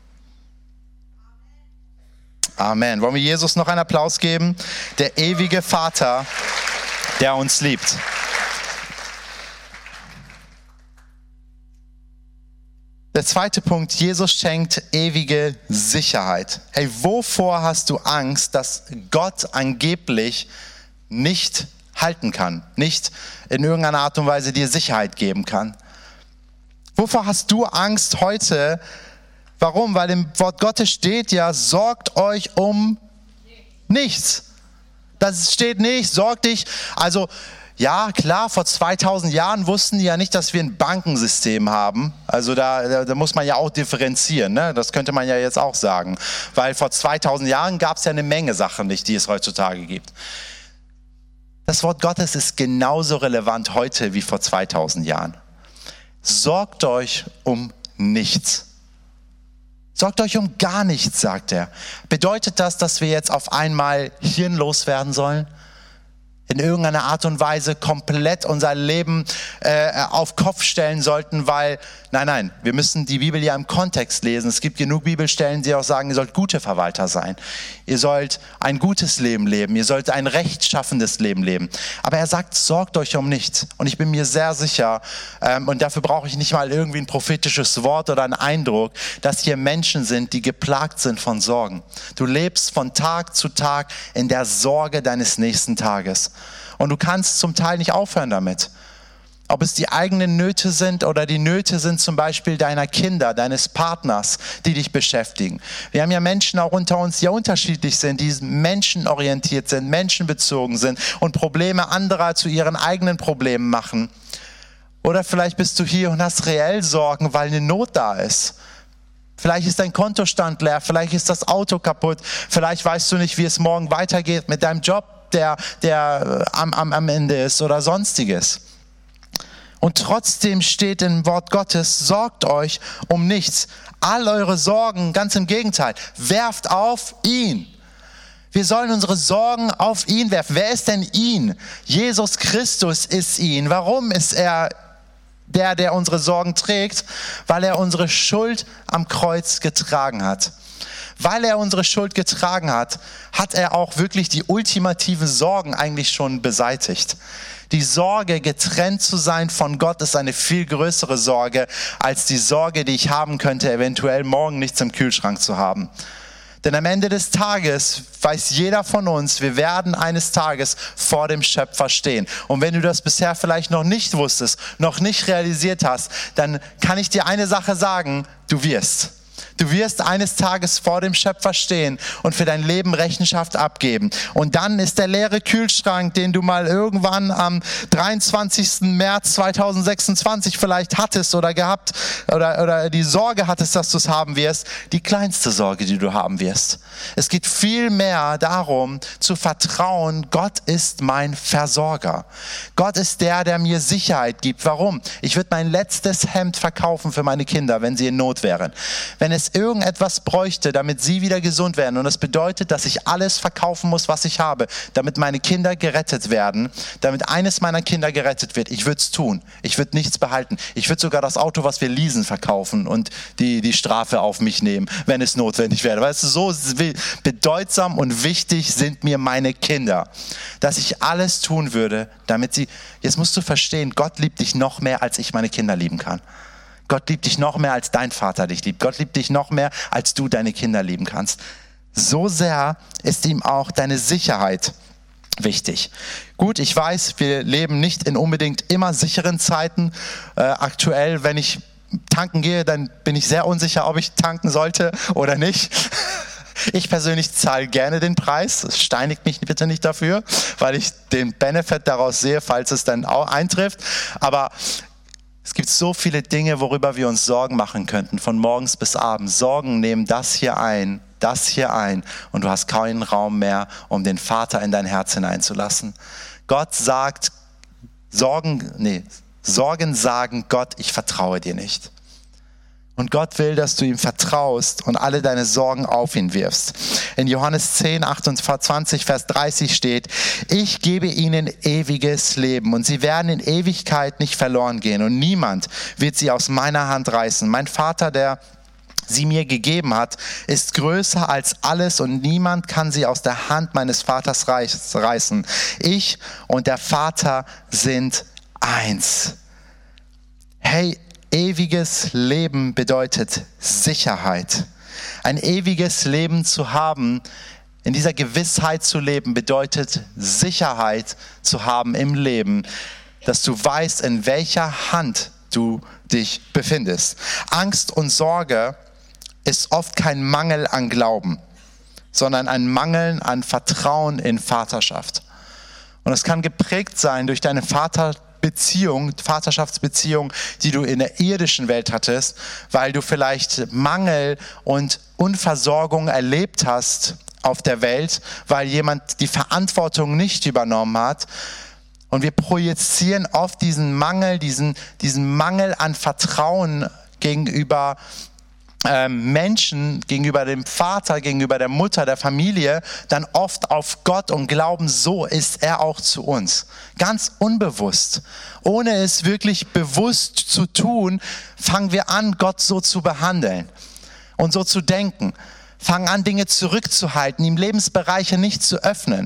Amen. Wollen wir Jesus noch einen Applaus geben? Der ewige Vater, der uns liebt. Der zweite Punkt, Jesus schenkt ewige Sicherheit. Hey, wovor hast du Angst, dass Gott angeblich nicht halten kann, nicht in irgendeiner Art und Weise dir Sicherheit geben kann? Wovor hast du Angst heute? Warum? Weil im Wort Gottes steht ja, sorgt euch um nichts. Das steht nicht, sorg dich. Also ja, klar, vor 2000 Jahren wussten die ja nicht, dass wir ein Bankensystem haben. Also da muss man ja auch differenzieren, ne? Das könnte man ja jetzt auch sagen. Weil vor 2000 Jahren gab es ja eine Menge Sachen nicht, die es heutzutage gibt. Das Wort Gottes ist genauso relevant heute wie vor 2000 Jahren. Sorgt euch um nichts. Sorgt euch um gar nichts, sagt er. Bedeutet das, dass wir jetzt auf einmal hirnlos werden sollen? In irgendeiner Art und Weise komplett unser Leben auf Kopf stellen sollten, weil, nein, wir müssen die Bibel ja im Kontext lesen. Es gibt genug Bibelstellen, die auch sagen, ihr sollt gute Verwalter sein. Ihr sollt ein gutes Leben leben. Ihr sollt ein rechtschaffendes Leben leben. Aber er sagt, sorgt euch um nichts. Und ich bin mir sehr sicher, und dafür brauche ich nicht mal irgendwie ein prophetisches Wort oder einen Eindruck, dass hier Menschen sind, die geplagt sind von Sorgen. Du lebst von Tag zu Tag in der Sorge deines nächsten Tages. Und du kannst zum Teil nicht aufhören damit. Ob es die eigenen Nöte sind oder die Nöte sind zum Beispiel deiner Kinder, deines Partners, die dich beschäftigen. Wir haben ja Menschen auch unter uns, die ja unterschiedlich sind, die menschenorientiert sind, menschenbezogen sind und Probleme anderer zu ihren eigenen Problemen machen. Oder vielleicht bist du hier und hast reell Sorgen, weil eine Not da ist. Vielleicht ist dein Kontostand leer, vielleicht ist das Auto kaputt, vielleicht weißt du nicht, wie es morgen weitergeht mit deinem Job, der am Ende ist oder sonstiges. Und trotzdem steht im Wort Gottes, sorgt euch um nichts. All eure Sorgen, ganz im Gegenteil, werft auf ihn. Wir sollen unsere Sorgen auf ihn werfen. Wer ist denn ihn? Jesus Christus ist ihn. Warum ist er der unsere Sorgen trägt? Weil er unsere Schuld am Kreuz getragen hat. Weil er unsere Schuld getragen hat, hat er auch wirklich die ultimativen Sorgen eigentlich schon beseitigt. Die Sorge, getrennt zu sein von Gott, ist eine viel größere Sorge als die Sorge, die ich haben könnte, eventuell morgen nichts im Kühlschrank zu haben. Denn am Ende des Tages weiß jeder von uns, wir werden eines Tages vor dem Schöpfer stehen. Und wenn du das bisher vielleicht noch nicht wusstest, noch nicht realisiert hast, dann kann ich dir eine Sache sagen, du wirst. Du wirst eines Tages vor dem Schöpfer stehen und für dein Leben Rechenschaft abgeben. Und dann ist der leere Kühlschrank, den du mal irgendwann am 23. März 2026 vielleicht hattest oder gehabt oder die Sorge hattest, dass du es haben wirst, die kleinste Sorge, die du haben wirst. Es geht viel mehr darum, zu vertrauen, Gott ist mein Versorger. Gott ist der mir Sicherheit gibt. Warum? Ich würde mein letztes Hemd verkaufen für meine Kinder, wenn sie in Not wären. Wenn es irgendetwas bräuchte, damit sie wieder gesund werden. Und das bedeutet, dass ich alles verkaufen muss, was ich habe, damit meine Kinder gerettet werden, damit eines meiner Kinder gerettet wird. Ich würde es tun. Ich würde nichts behalten. Ich würde sogar das Auto, was wir leasen, verkaufen und die Strafe auf mich nehmen, wenn es notwendig wäre. Weißt du, so bedeutsam und wichtig sind mir meine Kinder, dass ich alles tun würde, damit sie, jetzt musst du verstehen, Gott liebt dich noch mehr, als ich meine Kinder lieben kann. Gott liebt dich noch mehr, als dein Vater dich liebt. Gott liebt dich noch mehr, als du deine Kinder lieben kannst. So sehr ist ihm auch deine Sicherheit wichtig. Gut, ich weiß, wir leben nicht in unbedingt immer sicheren Zeiten. Aktuell, wenn ich tanken gehe, dann bin ich sehr unsicher, ob ich tanken sollte oder nicht. Ich persönlich zahle gerne den Preis. Steinigt mich bitte nicht dafür, weil ich den Benefit daraus sehe, falls es dann auch eintrifft. Aber es gibt so viele Dinge, worüber wir uns Sorgen machen könnten, von morgens bis abends. Sorgen nehmen das hier ein und du hast keinen Raum mehr, um den Vater in dein Herz hineinzulassen. Gott sagt, Sorgen sagen, Gott, ich vertraue dir nicht. Und Gott will, dass du ihm vertraust und alle deine Sorgen auf ihn wirfst. In Johannes 10, 28, Vers 30 steht, ich gebe ihnen ewiges Leben und sie werden in Ewigkeit nicht verloren gehen und niemand wird sie aus meiner Hand reißen. Mein Vater, der sie mir gegeben hat, ist größer als alles und niemand kann sie aus der Hand meines Vaters reißen. Ich und der Vater sind eins. Hey, ewiges Leben bedeutet Sicherheit. Ein ewiges Leben zu haben, in dieser Gewissheit zu leben, bedeutet Sicherheit zu haben im Leben, dass du weißt, in welcher Hand du dich befindest. Angst und Sorge ist oft kein Mangel an Glauben, sondern ein Mangel an Vertrauen in Vaterschaft. Und es kann geprägt sein durch deine Vaterschaftsbeziehung, die du in der irdischen Welt hattest, weil du vielleicht Mangel und Unversorgung erlebt hast auf der Welt, weil jemand die Verantwortung nicht übernommen hat. Und wir projizieren oft diesen Mangel an Vertrauen gegenüber Menschen, gegenüber dem Vater, gegenüber der Mutter, der Familie, dann oft auf Gott und glauben, so ist er auch zu uns. Ganz unbewusst. Ohne es wirklich bewusst zu tun, fangen wir an, Gott so zu behandeln und so zu denken. Fangen an, Dinge zurückzuhalten, ihm Lebensbereiche nicht zu öffnen.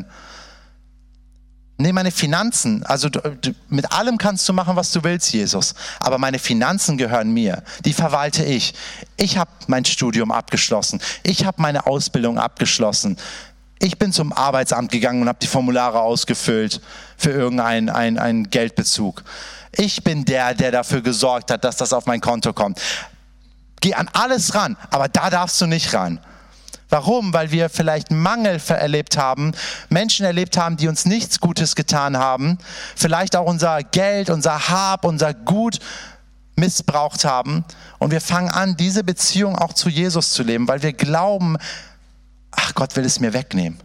Nee, meine Finanzen, also mit allem kannst du machen, was du willst, Jesus. Aber meine Finanzen gehören mir. Die verwalte ich. Ich habe mein Studium abgeschlossen. Ich habe meine Ausbildung abgeschlossen. Ich bin zum Arbeitsamt gegangen und habe die Formulare ausgefüllt für irgendeinen Geldbezug. Ich bin der dafür gesorgt hat, dass das auf mein Konto kommt. Geh an alles ran, aber da darfst du nicht ran. Warum? Weil wir vielleicht Mangel erlebt haben, Menschen erlebt haben, die uns nichts Gutes getan haben, vielleicht auch unser Geld, unser Hab, unser Gut missbraucht haben und wir fangen an, diese Beziehung auch zu Jesus zu leben, weil wir glauben, ach, Gott will es mir wegnehmen.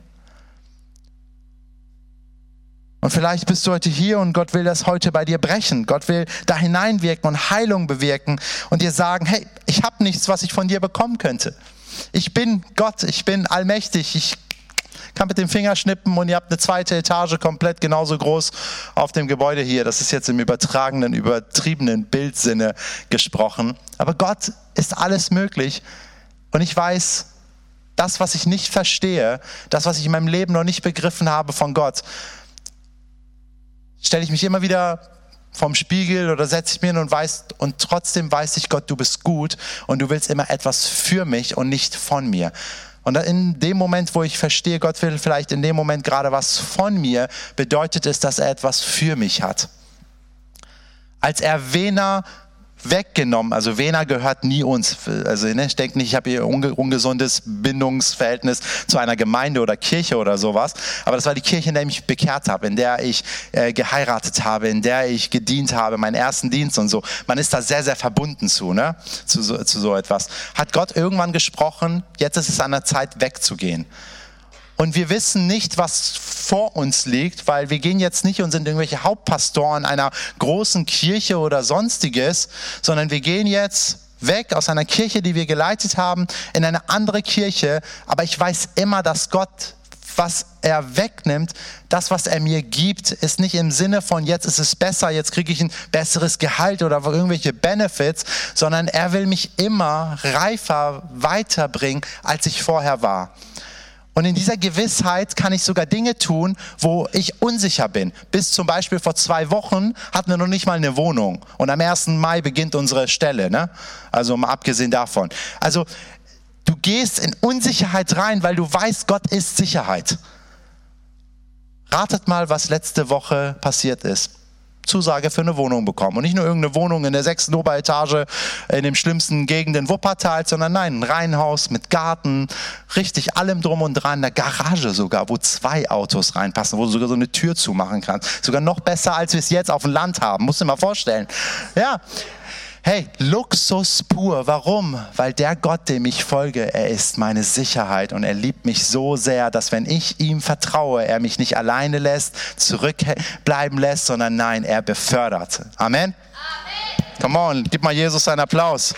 Und vielleicht bist du heute hier und Gott will das heute bei dir brechen. Gott will da hineinwirken und Heilung bewirken und dir sagen, hey, ich habe nichts, was ich von dir bekommen könnte. Ich bin Gott, ich bin allmächtig, ich kann mit dem Finger schnippen und ihr habt eine zweite Etage komplett genauso groß auf dem Gebäude hier. Das ist jetzt im übertriebenen Bildsinne gesprochen. Aber Gott ist alles möglich und ich weiß, das, was ich nicht verstehe, das, was ich in meinem Leben noch nicht begriffen habe von Gott, stelle ich mich immer wieder vom Spiegel oder setze ich mir hin und trotzdem weiß ich, Gott, du bist gut und du willst immer etwas für mich und nicht von mir. Und in dem Moment, wo ich verstehe, Gott will vielleicht in dem Moment gerade was von mir, bedeutet es, dass er etwas für mich hat. Als er Vena weggenommen, also Vena gehört nie uns, also ich denke nicht, ich habe hier ungesundes Bindungsverhältnis zu einer Gemeinde oder Kirche oder sowas, aber das war die Kirche, in der ich mich bekehrt habe, in der ich geheiratet habe, in der ich gedient habe, meinen ersten Dienst und so. Man ist da sehr, sehr verbunden zu so etwas. Hat Gott irgendwann gesprochen, jetzt ist es an der Zeit wegzugehen. Und wir wissen nicht, was vor uns liegt, weil wir gehen jetzt nicht und sind irgendwelche Hauptpastoren einer großen Kirche oder sonstiges, sondern wir gehen jetzt weg aus einer Kirche, die wir geleitet haben, in eine andere Kirche. Aber ich weiß immer, dass Gott, was er wegnimmt, das, was er mir gibt, ist nicht im Sinne von, jetzt ist es besser, jetzt kriege ich ein besseres Gehalt oder irgendwelche Benefits, sondern er will mich immer reifer weiterbringen, als ich vorher war. Und in dieser Gewissheit kann ich sogar Dinge tun, wo ich unsicher bin. Bis zum Beispiel vor 2 Wochen hatten wir noch nicht mal eine Wohnung. Und am 1. Mai beginnt unsere Stelle, ne? Also mal abgesehen davon. Also du gehst in Unsicherheit rein, weil du weißt, Gott ist Sicherheit. Ratet mal, was letzte Woche passiert ist. Zusage für eine Wohnung bekommen. Und nicht nur irgendeine Wohnung in der 6. Oberetage in dem schlimmsten Gegend in Wuppertal, sondern nein, ein Reihenhaus mit Garten, richtig allem drum und dran, eine Garage sogar, wo 2 Autos reinpassen, wo du sogar so eine Tür zumachen kannst. Sogar noch besser, als wir es jetzt auf dem Land haben. Musst du dir mal vorstellen. Ja. Hey, Luxus pur. Warum? Weil der Gott, dem ich folge, er ist meine Sicherheit und er liebt mich so sehr, dass wenn ich ihm vertraue, er mich nicht alleine lässt, zurückbleiben lässt, sondern nein, er befördert. Amen? Amen. Come on, gib mal Jesus einen Applaus.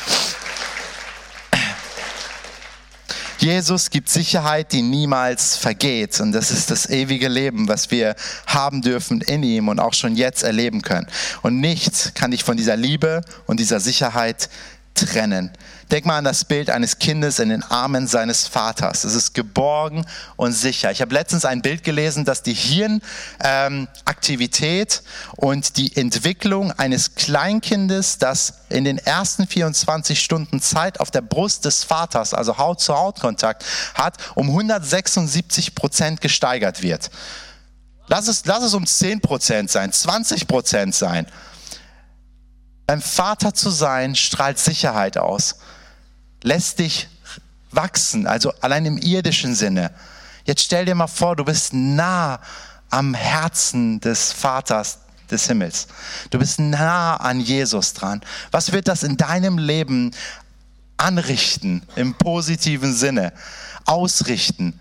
Jesus gibt Sicherheit, die niemals vergeht. Und das ist das ewige Leben, was wir haben dürfen in ihm und auch schon jetzt erleben können. Und nichts kann dich von dieser Liebe und dieser Sicherheit trennen. Denk mal an das Bild eines Kindes in den Armen seines Vaters. Es ist geborgen und sicher. Ich habe letztens ein Bild gelesen, dass die Hirnaktivität und die Entwicklung eines Kleinkindes, das in den ersten 24 Stunden Zeit auf der Brust des Vaters, also Haut-zu-Haut-Kontakt hat, um 176% gesteigert wird. Lass es um 10% sein, 20% sein. Beim Vater zu sein, strahlt Sicherheit aus. Lässt dich wachsen, also allein im irdischen Sinne. Jetzt stell dir mal vor, du bist nah am Herzen des Vaters des Himmels. Du bist nah an Jesus dran. Was wird das in deinem Leben anrichten, im positiven Sinne, ausrichten?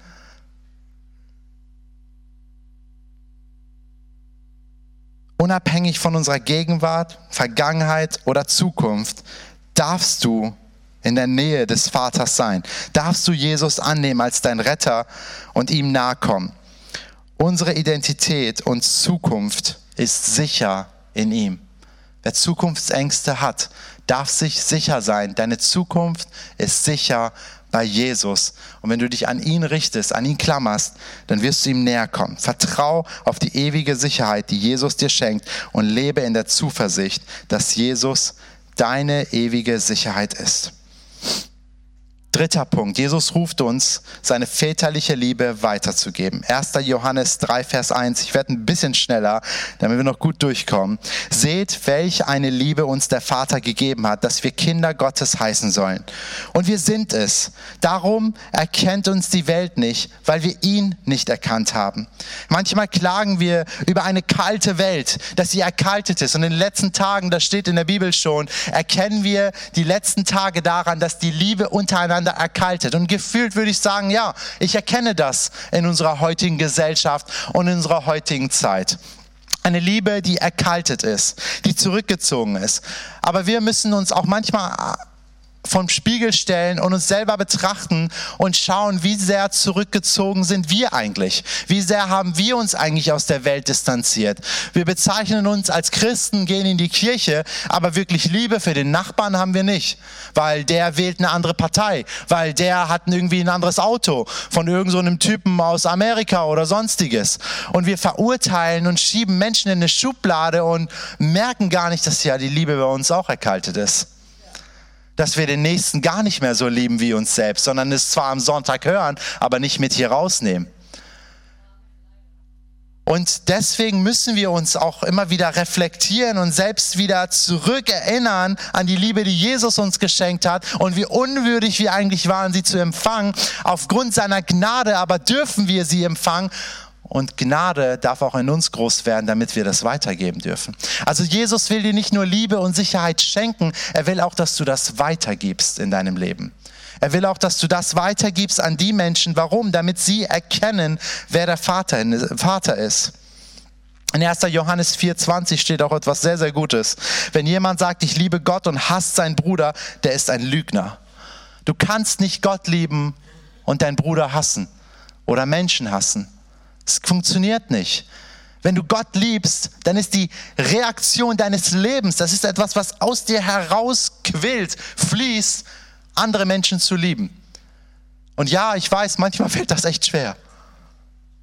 Unabhängig von unserer Gegenwart, Vergangenheit oder Zukunft, darfst du in der Nähe des Vaters sein. Darfst du Jesus annehmen als dein Retter und ihm nahe kommen. Unsere Identität und Zukunft ist sicher in ihm. Wer Zukunftsängste hat, darf sich sicher sein. Deine Zukunft ist sicher bei Jesus. Und wenn du dich an ihn richtest, an ihn klammerst, dann wirst du ihm näher kommen. Vertrau auf die ewige Sicherheit, die Jesus dir schenkt und lebe in der Zuversicht, dass Jesus deine ewige Sicherheit ist. 3. Punkt. Jesus ruft uns, seine väterliche Liebe weiterzugeben. 1. Johannes 3, Vers 1. Ich werde ein bisschen schneller, damit wir noch gut durchkommen. Seht, welch eine Liebe uns der Vater gegeben hat, dass wir Kinder Gottes heißen sollen. Und wir sind es. Darum erkennt uns die Welt nicht, weil wir ihn nicht erkannt haben. Manchmal klagen wir über eine kalte Welt, dass sie erkaltet ist. Und in den letzten Tagen, das steht in der Bibel schon, erkennen wir die letzten Tage daran, dass die Liebe untereinander erkaltet. Und gefühlt würde ich sagen, ja, ich erkenne das in unserer heutigen Gesellschaft und in unserer heutigen Zeit. Eine Liebe, die erkaltet ist, die zurückgezogen ist. Aber wir müssen uns auch manchmal vom Spiegel stellen und uns selber betrachten und schauen, wie sehr zurückgezogen sind wir eigentlich? Wie sehr haben wir uns eigentlich aus der Welt distanziert? Wir bezeichnen uns als Christen, gehen in die Kirche, aber wirklich Liebe für den Nachbarn haben wir nicht, weil der wählt eine andere Partei, weil der hat irgendwie ein anderes Auto von irgend so einem Typen aus Amerika oder sonstiges. Und wir verurteilen und schieben Menschen in eine Schublade und merken gar nicht, dass ja die Liebe bei uns auch erkaltet ist. Dass wir den Nächsten gar nicht mehr so lieben wie uns selbst, sondern es zwar am Sonntag hören, aber nicht mit hier rausnehmen. Und deswegen müssen wir uns auch immer wieder reflektieren und selbst wieder zurückerinnern an die Liebe, die Jesus uns geschenkt hat und wie unwürdig wir eigentlich waren, sie zu empfangen. Aufgrund seiner Gnade aber dürfen wir sie empfangen. Und Gnade darf auch in uns groß werden, damit wir das weitergeben dürfen. Also Jesus will dir nicht nur Liebe und Sicherheit schenken, er will auch, dass du das weitergibst in deinem Leben. Er will auch, dass du das weitergibst an die Menschen. Warum? Damit sie erkennen, wer der Vater ist. In 1. Johannes 4,20 steht auch etwas sehr, sehr Gutes. Wenn jemand sagt, ich liebe Gott und hasst seinen Bruder, der ist ein Lügner. Du kannst nicht Gott lieben und deinen Bruder hassen oder Menschen hassen. Es funktioniert nicht. Wenn du Gott liebst, dann ist die Reaktion deines Lebens, das ist etwas, was aus dir herausquillt, fließt, andere Menschen zu lieben. Und ja, ich weiß, manchmal fällt das echt schwer.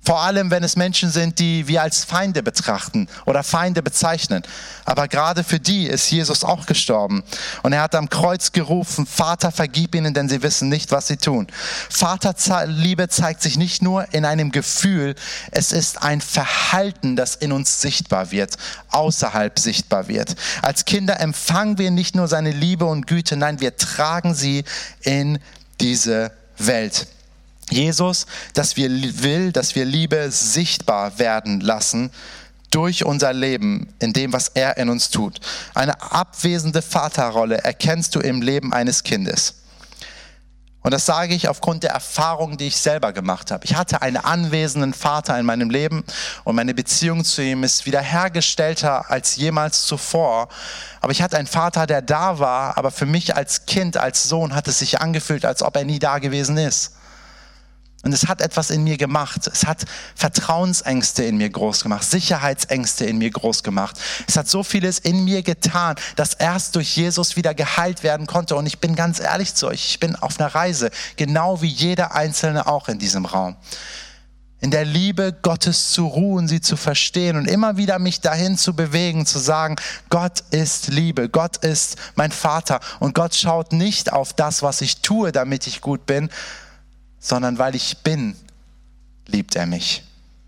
Vor allem, wenn es Menschen sind, die wir als Feinde betrachten oder Feinde bezeichnen. Aber gerade für die ist Jesus auch gestorben. Und er hat am Kreuz gerufen, Vater, vergib ihnen, denn sie wissen nicht, was sie tun. Vaterliebe zeigt sich nicht nur in einem Gefühl, es ist ein Verhalten, das in uns sichtbar wird, außerhalb sichtbar wird. Als Kinder empfangen wir nicht nur seine Liebe und Güte, nein, wir tragen sie in diese Welt. Jesus, dass wir Liebe sichtbar werden lassen durch unser Leben, in dem, was er in uns tut. Eine abwesende Vaterrolle erkennst du im Leben eines Kindes. Und das sage ich aufgrund der Erfahrung, die ich selber gemacht habe. Ich hatte einen anwesenden Vater in meinem Leben und meine Beziehung zu ihm ist wiederhergestellter als jemals zuvor. Aber ich hatte einen Vater, der da war, aber für mich als Kind, als Sohn hat es sich angefühlt, als ob er nie da gewesen ist. Und es hat etwas in mir gemacht. Es hat Vertrauensängste in mir groß gemacht, Sicherheitsängste in mir groß gemacht. Es hat so vieles in mir getan, das erst durch Jesus wieder geheilt werden konnte. Und ich bin ganz ehrlich zu euch, ich bin auf einer Reise, genau wie jeder Einzelne auch in diesem Raum. In der Liebe Gottes zu ruhen, sie zu verstehen und immer wieder mich dahin zu bewegen, zu sagen, Gott ist Liebe, Gott ist mein Vater. Und Gott schaut nicht auf das, was ich tue, damit ich gut bin, sondern weil ich bin, liebt er mich.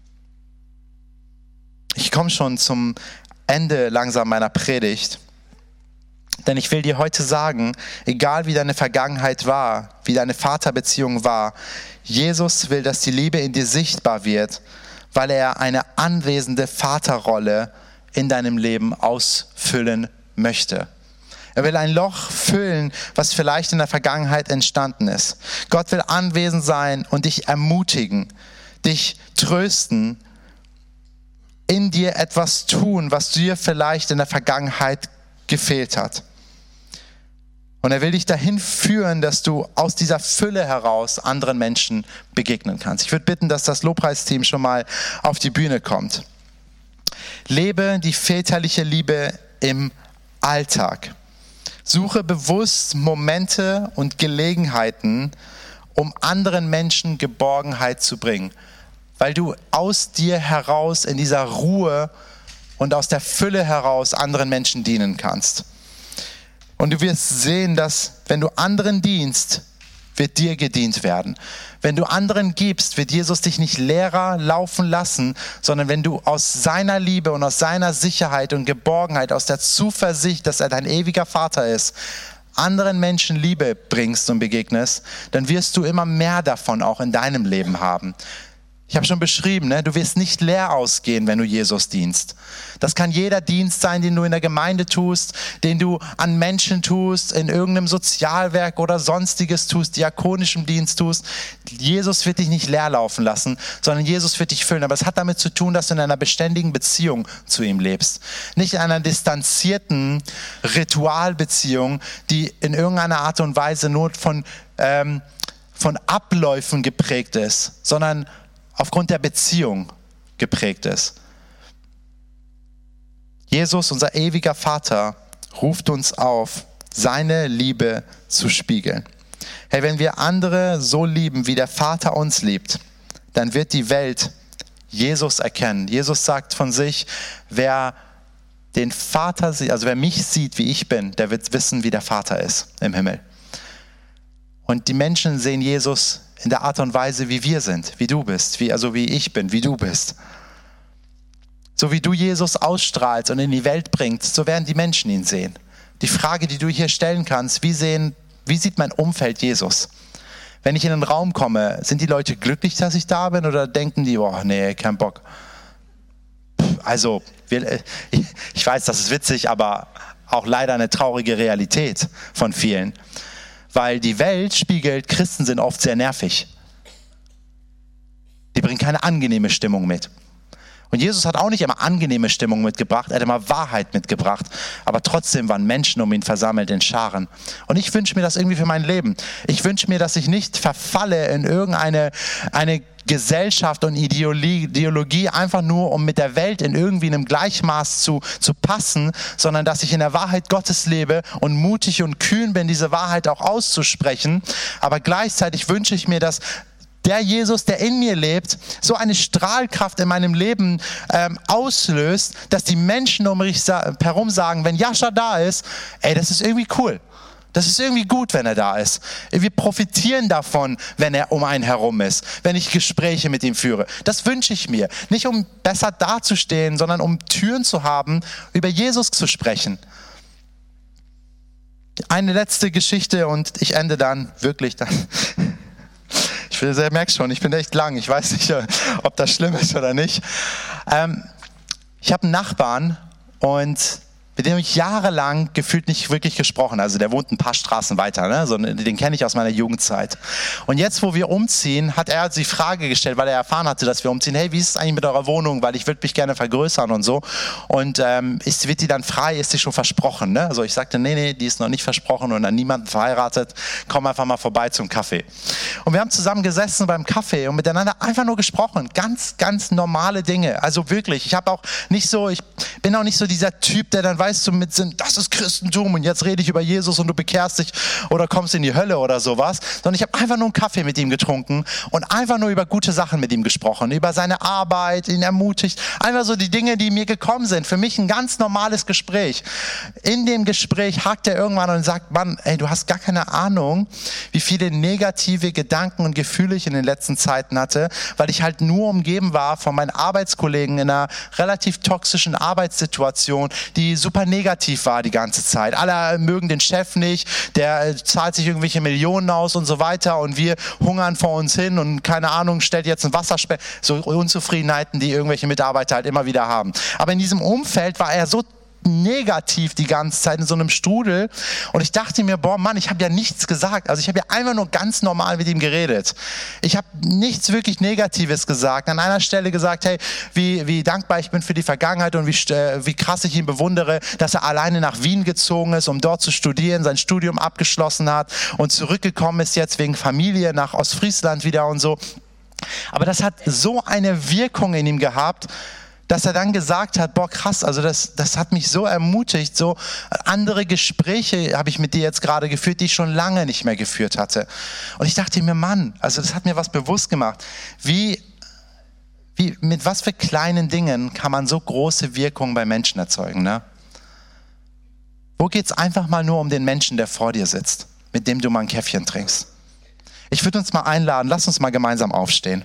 Ich komme schon zum Ende langsam meiner Predigt, denn ich will dir heute sagen, egal wie deine Vergangenheit war, wie deine Vaterbeziehung war, Jesus will, dass die Liebe in dir sichtbar wird, weil er eine anwesende Vaterrolle in deinem Leben ausfüllen möchte. Er will ein Loch füllen, was vielleicht in der Vergangenheit entstanden ist. Gott will anwesend sein und dich ermutigen, dich trösten, in dir etwas tun, was dir vielleicht in der Vergangenheit gefehlt hat. Und er will dich dahin führen, dass du aus dieser Fülle heraus anderen Menschen begegnen kannst. Ich würde bitten, dass das Lobpreisteam schon mal auf die Bühne kommt. Lebe die väterliche Liebe im Alltag. Suche bewusst Momente und Gelegenheiten, um anderen Menschen Geborgenheit zu bringen, weil du aus dir heraus in dieser Ruhe und aus der Fülle heraus anderen Menschen dienen kannst. Und du wirst sehen, dass wenn du anderen dienst, wird dir gedient werden. Wenn du anderen gibst, wird Jesus dich nicht leerer laufen lassen, sondern wenn du aus seiner Liebe und aus seiner Sicherheit und Geborgenheit, aus der Zuversicht, dass er dein ewiger Vater ist, anderen Menschen Liebe bringst und begegnest, dann wirst du immer mehr davon auch in deinem Leben haben. Ich habe schon beschrieben, du wirst nicht leer ausgehen, wenn du Jesus dienst. Das kann jeder Dienst sein, den du in der Gemeinde tust, den du an Menschen tust, in irgendeinem Sozialwerk oder sonstiges tust, diakonischem Dienst tust. Jesus wird dich nicht leer laufen lassen, sondern Jesus wird dich füllen. Aber es hat damit zu tun, dass du in einer beständigen Beziehung zu ihm lebst. Nicht in einer distanzierten Ritualbeziehung, die in irgendeiner Art und Weise nur von Abläufen geprägt ist, sondern aufgrund der Beziehung geprägt ist. Jesus, unser ewiger Vater, ruft uns auf, seine Liebe zu spiegeln. Hey, wenn wir andere so lieben, wie der Vater uns liebt, dann wird die Welt Jesus erkennen. Jesus sagt von sich, wer den Vater sieht, also wer mich sieht, wie ich bin, der wird wissen, wie der Vater ist im Himmel. Und die Menschen sehen Jesus in der Art und Weise, wie wir sind, wie du bist, wie ich bin, wie du bist. So wie du Jesus ausstrahlst und in die Welt bringst, so werden die Menschen ihn sehen. Die Frage, die du hier stellen kannst, wie sieht mein Umfeld Jesus? Wenn ich in einen Raum komme, sind die Leute glücklich, dass ich da bin, oder denken die, oh nee, kein Bock? Also, ich weiß, das ist witzig, aber auch leider eine traurige Realität von vielen. Weil die Welt spiegelt, Christen sind oft sehr nervig. Die bringen keine angenehme Stimmung mit. Und Jesus hat auch nicht immer angenehme Stimmung mitgebracht, er hat immer Wahrheit mitgebracht. Aber trotzdem waren Menschen um ihn versammelt in Scharen. Und ich wünsche mir das irgendwie für mein Leben. Ich wünsche mir, dass ich nicht verfalle in irgendeine Gesellschaft und Ideologie einfach nur, um mit der Welt in irgendwie einem Gleichmaß zu passen, sondern dass ich in der Wahrheit Gottes lebe und mutig und kühn bin, diese Wahrheit auch auszusprechen. Aber gleichzeitig wünsche ich mir, dass der Jesus, der in mir lebt, so eine Strahlkraft in meinem Leben auslöst, dass die Menschen um mich herum sagen, wenn Jascha da ist, ey, das ist irgendwie cool. Das ist irgendwie gut, wenn er da ist. Wir profitieren davon, wenn er um einen herum ist, wenn ich Gespräche mit ihm führe. Das wünsche ich mir. Nicht um besser dazustehen, sondern um Türen zu haben, über Jesus zu sprechen. Eine letzte Geschichte und ich ende dann wirklich dann. Ich merke schon, ich bin echt lang. Ich weiß nicht, ob das schlimm ist oder nicht. Ich habe einen Nachbarn und mit dem ich jahrelang gefühlt nicht wirklich gesprochen. Also der wohnt ein paar Straßen weiter, ne? So, den kenne ich aus meiner Jugendzeit. Und jetzt, wo wir umziehen, hat er die Frage gestellt, weil er erfahren hatte, dass wir umziehen, hey, wie ist es eigentlich mit eurer Wohnung, weil ich würde mich gerne vergrößern und so. Und wird die dann frei, ist die schon versprochen? Ne? Also ich sagte, nee, die ist noch nicht versprochen und an niemanden verheiratet, komm einfach mal vorbei zum Kaffee. Und wir haben zusammen gesessen beim Kaffee und miteinander einfach nur gesprochen, ganz, ganz normale Dinge. Also wirklich, ich bin auch nicht so dieser Typ, der dann weißt du, das ist Christentum und jetzt rede ich über Jesus und du bekehrst dich oder kommst in die Hölle oder sowas, sondern ich habe einfach nur einen Kaffee mit ihm getrunken und einfach nur über gute Sachen mit ihm gesprochen, über seine Arbeit, ihn ermutigt, einfach so die Dinge, die mir gekommen sind. Für mich ein ganz normales Gespräch. In dem Gespräch hakt er irgendwann und sagt, Mann, ey, du hast gar keine Ahnung, wie viele negative Gedanken und Gefühle ich in den letzten Zeiten hatte, weil ich halt nur umgeben war von meinen Arbeitskollegen in einer relativ toxischen Arbeitssituation, die super negativ war die ganze Zeit. Alle mögen den Chef nicht, der zahlt sich irgendwelche Millionen aus und so weiter und wir hungern vor uns hin und keine Ahnung, stellt jetzt ein Wasserspender. So Unzufriedenheiten, die irgendwelche Mitarbeiter halt immer wieder haben. Aber in diesem Umfeld war er so negativ die ganze Zeit in so einem Strudel und ich dachte mir, boah Mann, ich habe ja nichts gesagt, also ich habe ja einfach nur ganz normal mit ihm geredet. Ich habe nichts wirklich Negatives gesagt, an einer Stelle gesagt, hey, wie dankbar ich bin für die Vergangenheit und wie krass ich ihn bewundere, dass er alleine nach Wien gezogen ist, um dort zu studieren, sein Studium abgeschlossen hat und zurückgekommen ist jetzt wegen Familie nach Ostfriesland wieder und so. Aber das hat so eine Wirkung in ihm gehabt, dass er dann gesagt hat, boah krass, also das hat mich so ermutigt, so andere Gespräche habe ich mit dir jetzt gerade geführt, die ich schon lange nicht mehr geführt hatte. Und ich dachte mir, Mann, also das hat mir was bewusst gemacht, mit was für kleinen Dingen kann man so große Wirkungen bei Menschen erzeugen, ne? Wo geht's einfach mal nur um den Menschen, der vor dir sitzt, mit dem du mal ein Käffchen trinkst? Ich würde uns mal einladen, lass uns mal gemeinsam aufstehen.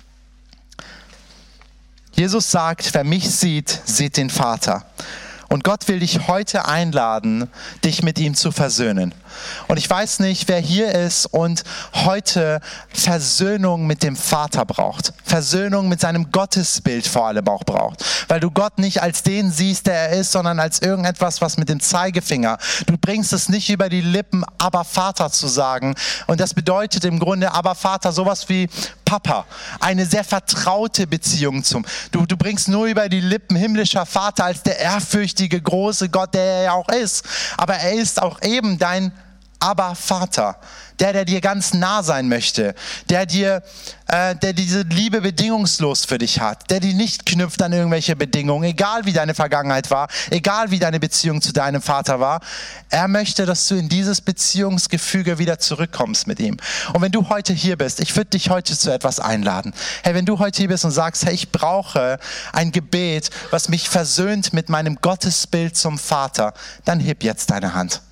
Jesus sagt, wer mich sieht, sieht den Vater. Und Gott will dich heute einladen, dich mit ihm zu versöhnen. Und ich weiß nicht, wer hier ist und heute Versöhnung mit dem Vater braucht. Versöhnung mit seinem Gottesbild vor allem auch braucht. Weil du Gott nicht als den siehst, der er ist, sondern als irgendetwas, was mit dem Zeigefinger. Du bringst es nicht über die Lippen, aber Vater zu sagen. Und das bedeutet im Grunde, aber Vater, sowas wie Papa. Eine sehr vertraute Beziehung zum. Du bringst nur über die Lippen himmlischer Vater als der ehrfürchtige, große Gott, der er ja auch ist. Aber er ist auch eben dein Aber Vater, der dir ganz nah sein möchte, der diese Liebe bedingungslos für dich hat, der die nicht knüpft an irgendwelche Bedingungen, egal wie deine Vergangenheit war, egal wie deine Beziehung zu deinem Vater war. Er möchte, dass du in dieses Beziehungsgefüge wieder zurückkommst mit ihm. Und wenn du heute hier bist, ich würde dich heute zu etwas einladen. Hey, wenn du heute hier bist und sagst, hey, ich brauche ein Gebet, was mich versöhnt mit meinem Gottesbild zum Vater, dann heb jetzt deine Hand.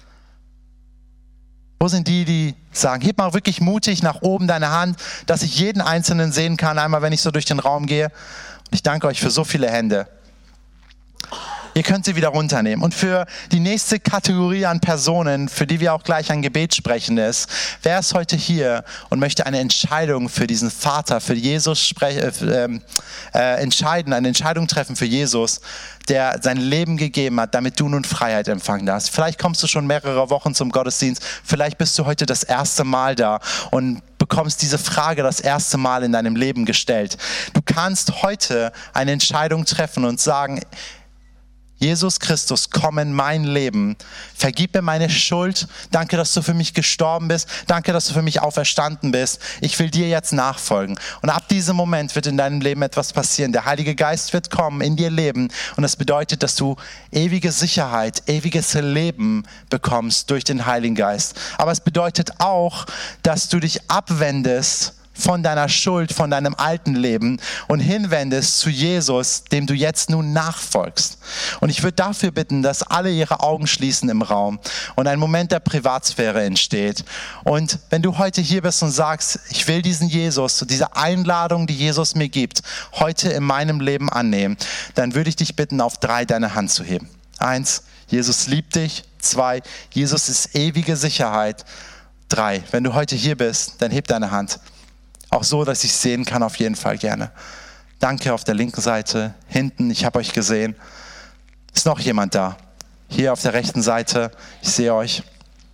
Wo sind die sagen, heb mal wirklich mutig nach oben deine Hand, dass ich jeden Einzelnen sehen kann, einmal wenn ich so durch den Raum gehe. Und ich danke euch für so viele Hände. Ihr könnt sie wieder runternehmen. Und für die nächste Kategorie an Personen, für die wir auch gleich ein Gebet sprechen, ist, wer ist heute hier und möchte eine Entscheidung für diesen Vater, für Jesus entscheiden, eine Entscheidung treffen für Jesus, der sein Leben gegeben hat, damit du nun Freiheit empfangen darfst. Vielleicht kommst du schon mehrere Wochen zum Gottesdienst, vielleicht bist du heute das erste Mal da und bekommst diese Frage das erste Mal in deinem Leben gestellt. Du kannst heute eine Entscheidung treffen und sagen, Jesus Christus, komm in mein Leben, vergib mir meine Schuld, danke, dass du für mich gestorben bist, danke, dass du für mich auferstanden bist, ich will dir jetzt nachfolgen. Und ab diesem Moment wird in deinem Leben etwas passieren, der Heilige Geist wird kommen, in dir leben und das bedeutet, dass du ewige Sicherheit, ewiges Leben bekommst durch den Heiligen Geist. Aber es bedeutet auch, dass du dich abwendest von deiner Schuld, von deinem alten Leben und hinwendest zu Jesus, dem du jetzt nun nachfolgst. Und ich würde dafür bitten, dass alle ihre Augen schließen im Raum und ein Moment der Privatsphäre entsteht. Und wenn du heute hier bist und sagst, ich will diesen Jesus, diese Einladung, die Jesus mir gibt, heute in meinem Leben annehmen, dann würde ich dich bitten, auf 3 deine Hand zu heben. 1, Jesus liebt dich. 2, Jesus ist ewige Sicherheit. 3, wenn du heute hier bist, dann heb deine Hand. Auch so, dass ich sehen kann, auf jeden Fall gerne. Danke auf der linken Seite, hinten, ich habe euch gesehen. Ist noch jemand da? Hier auf der rechten Seite, ich sehe euch.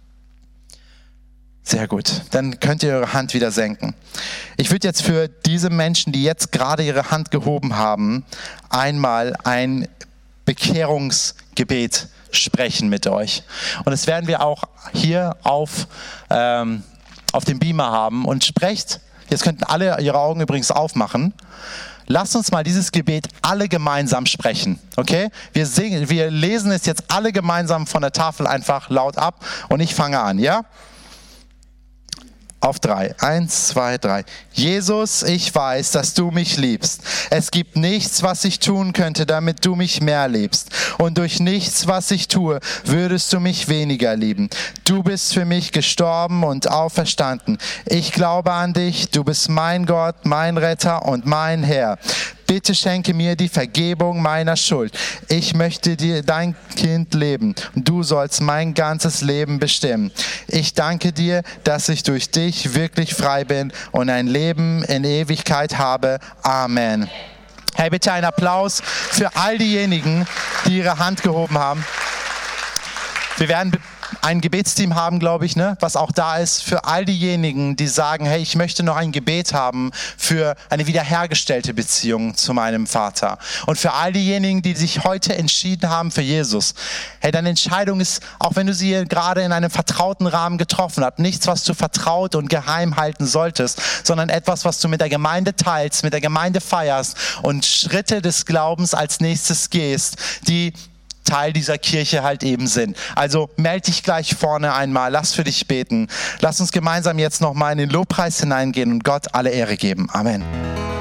Sehr gut, dann könnt ihr eure Hand wieder senken. Ich würde jetzt für diese Menschen, die jetzt gerade ihre Hand gehoben haben, einmal ein Bekehrungsgebet sprechen mit euch. Und das werden wir auch hier auf dem Beamer haben. Und sprecht, jetzt könnten alle ihre Augen übrigens aufmachen. Lasst uns mal dieses Gebet alle gemeinsam sprechen, okay? Wir lesen es jetzt alle gemeinsam von der Tafel einfach laut ab und ich fange an, ja? Auf 3. 1, 2, 3. Jesus, ich weiß, dass du mich liebst. Es gibt nichts, was ich tun könnte, damit du mich mehr liebst. Und durch nichts, was ich tue, würdest du mich weniger lieben. Du bist für mich gestorben und auferstanden. Ich glaube an dich. Du bist mein Gott, mein Retter und mein Herr. Bitte schenke mir die Vergebung meiner Schuld. Ich möchte dir dein Kind leben und du sollst mein ganzes Leben bestimmen. Ich danke dir, dass ich durch dich wirklich frei bin und ein Leben in Ewigkeit habe. Amen. Hey, bitte einen Applaus für all diejenigen, die ihre Hand gehoben haben. Wir werden ein Gebetsteam haben, glaube ich, was auch da ist für all diejenigen, die sagen, hey, ich möchte noch ein Gebet haben für eine wiederhergestellte Beziehung zu meinem Vater. Und für all diejenigen, die sich heute entschieden haben für Jesus. Hey, deine Entscheidung ist, auch wenn du sie gerade in einem vertrauten Rahmen getroffen hast, nichts, was du vertraut und geheim halten solltest, sondern etwas, was du mit der Gemeinde teilst, mit der Gemeinde feierst und Schritte des Glaubens als nächstes gehst, die Teil dieser Kirche halt eben sind. Also melde dich gleich vorne einmal, lass für dich beten. Lass uns gemeinsam jetzt nochmal in den Lobpreis hineingehen und Gott alle Ehre geben. Amen.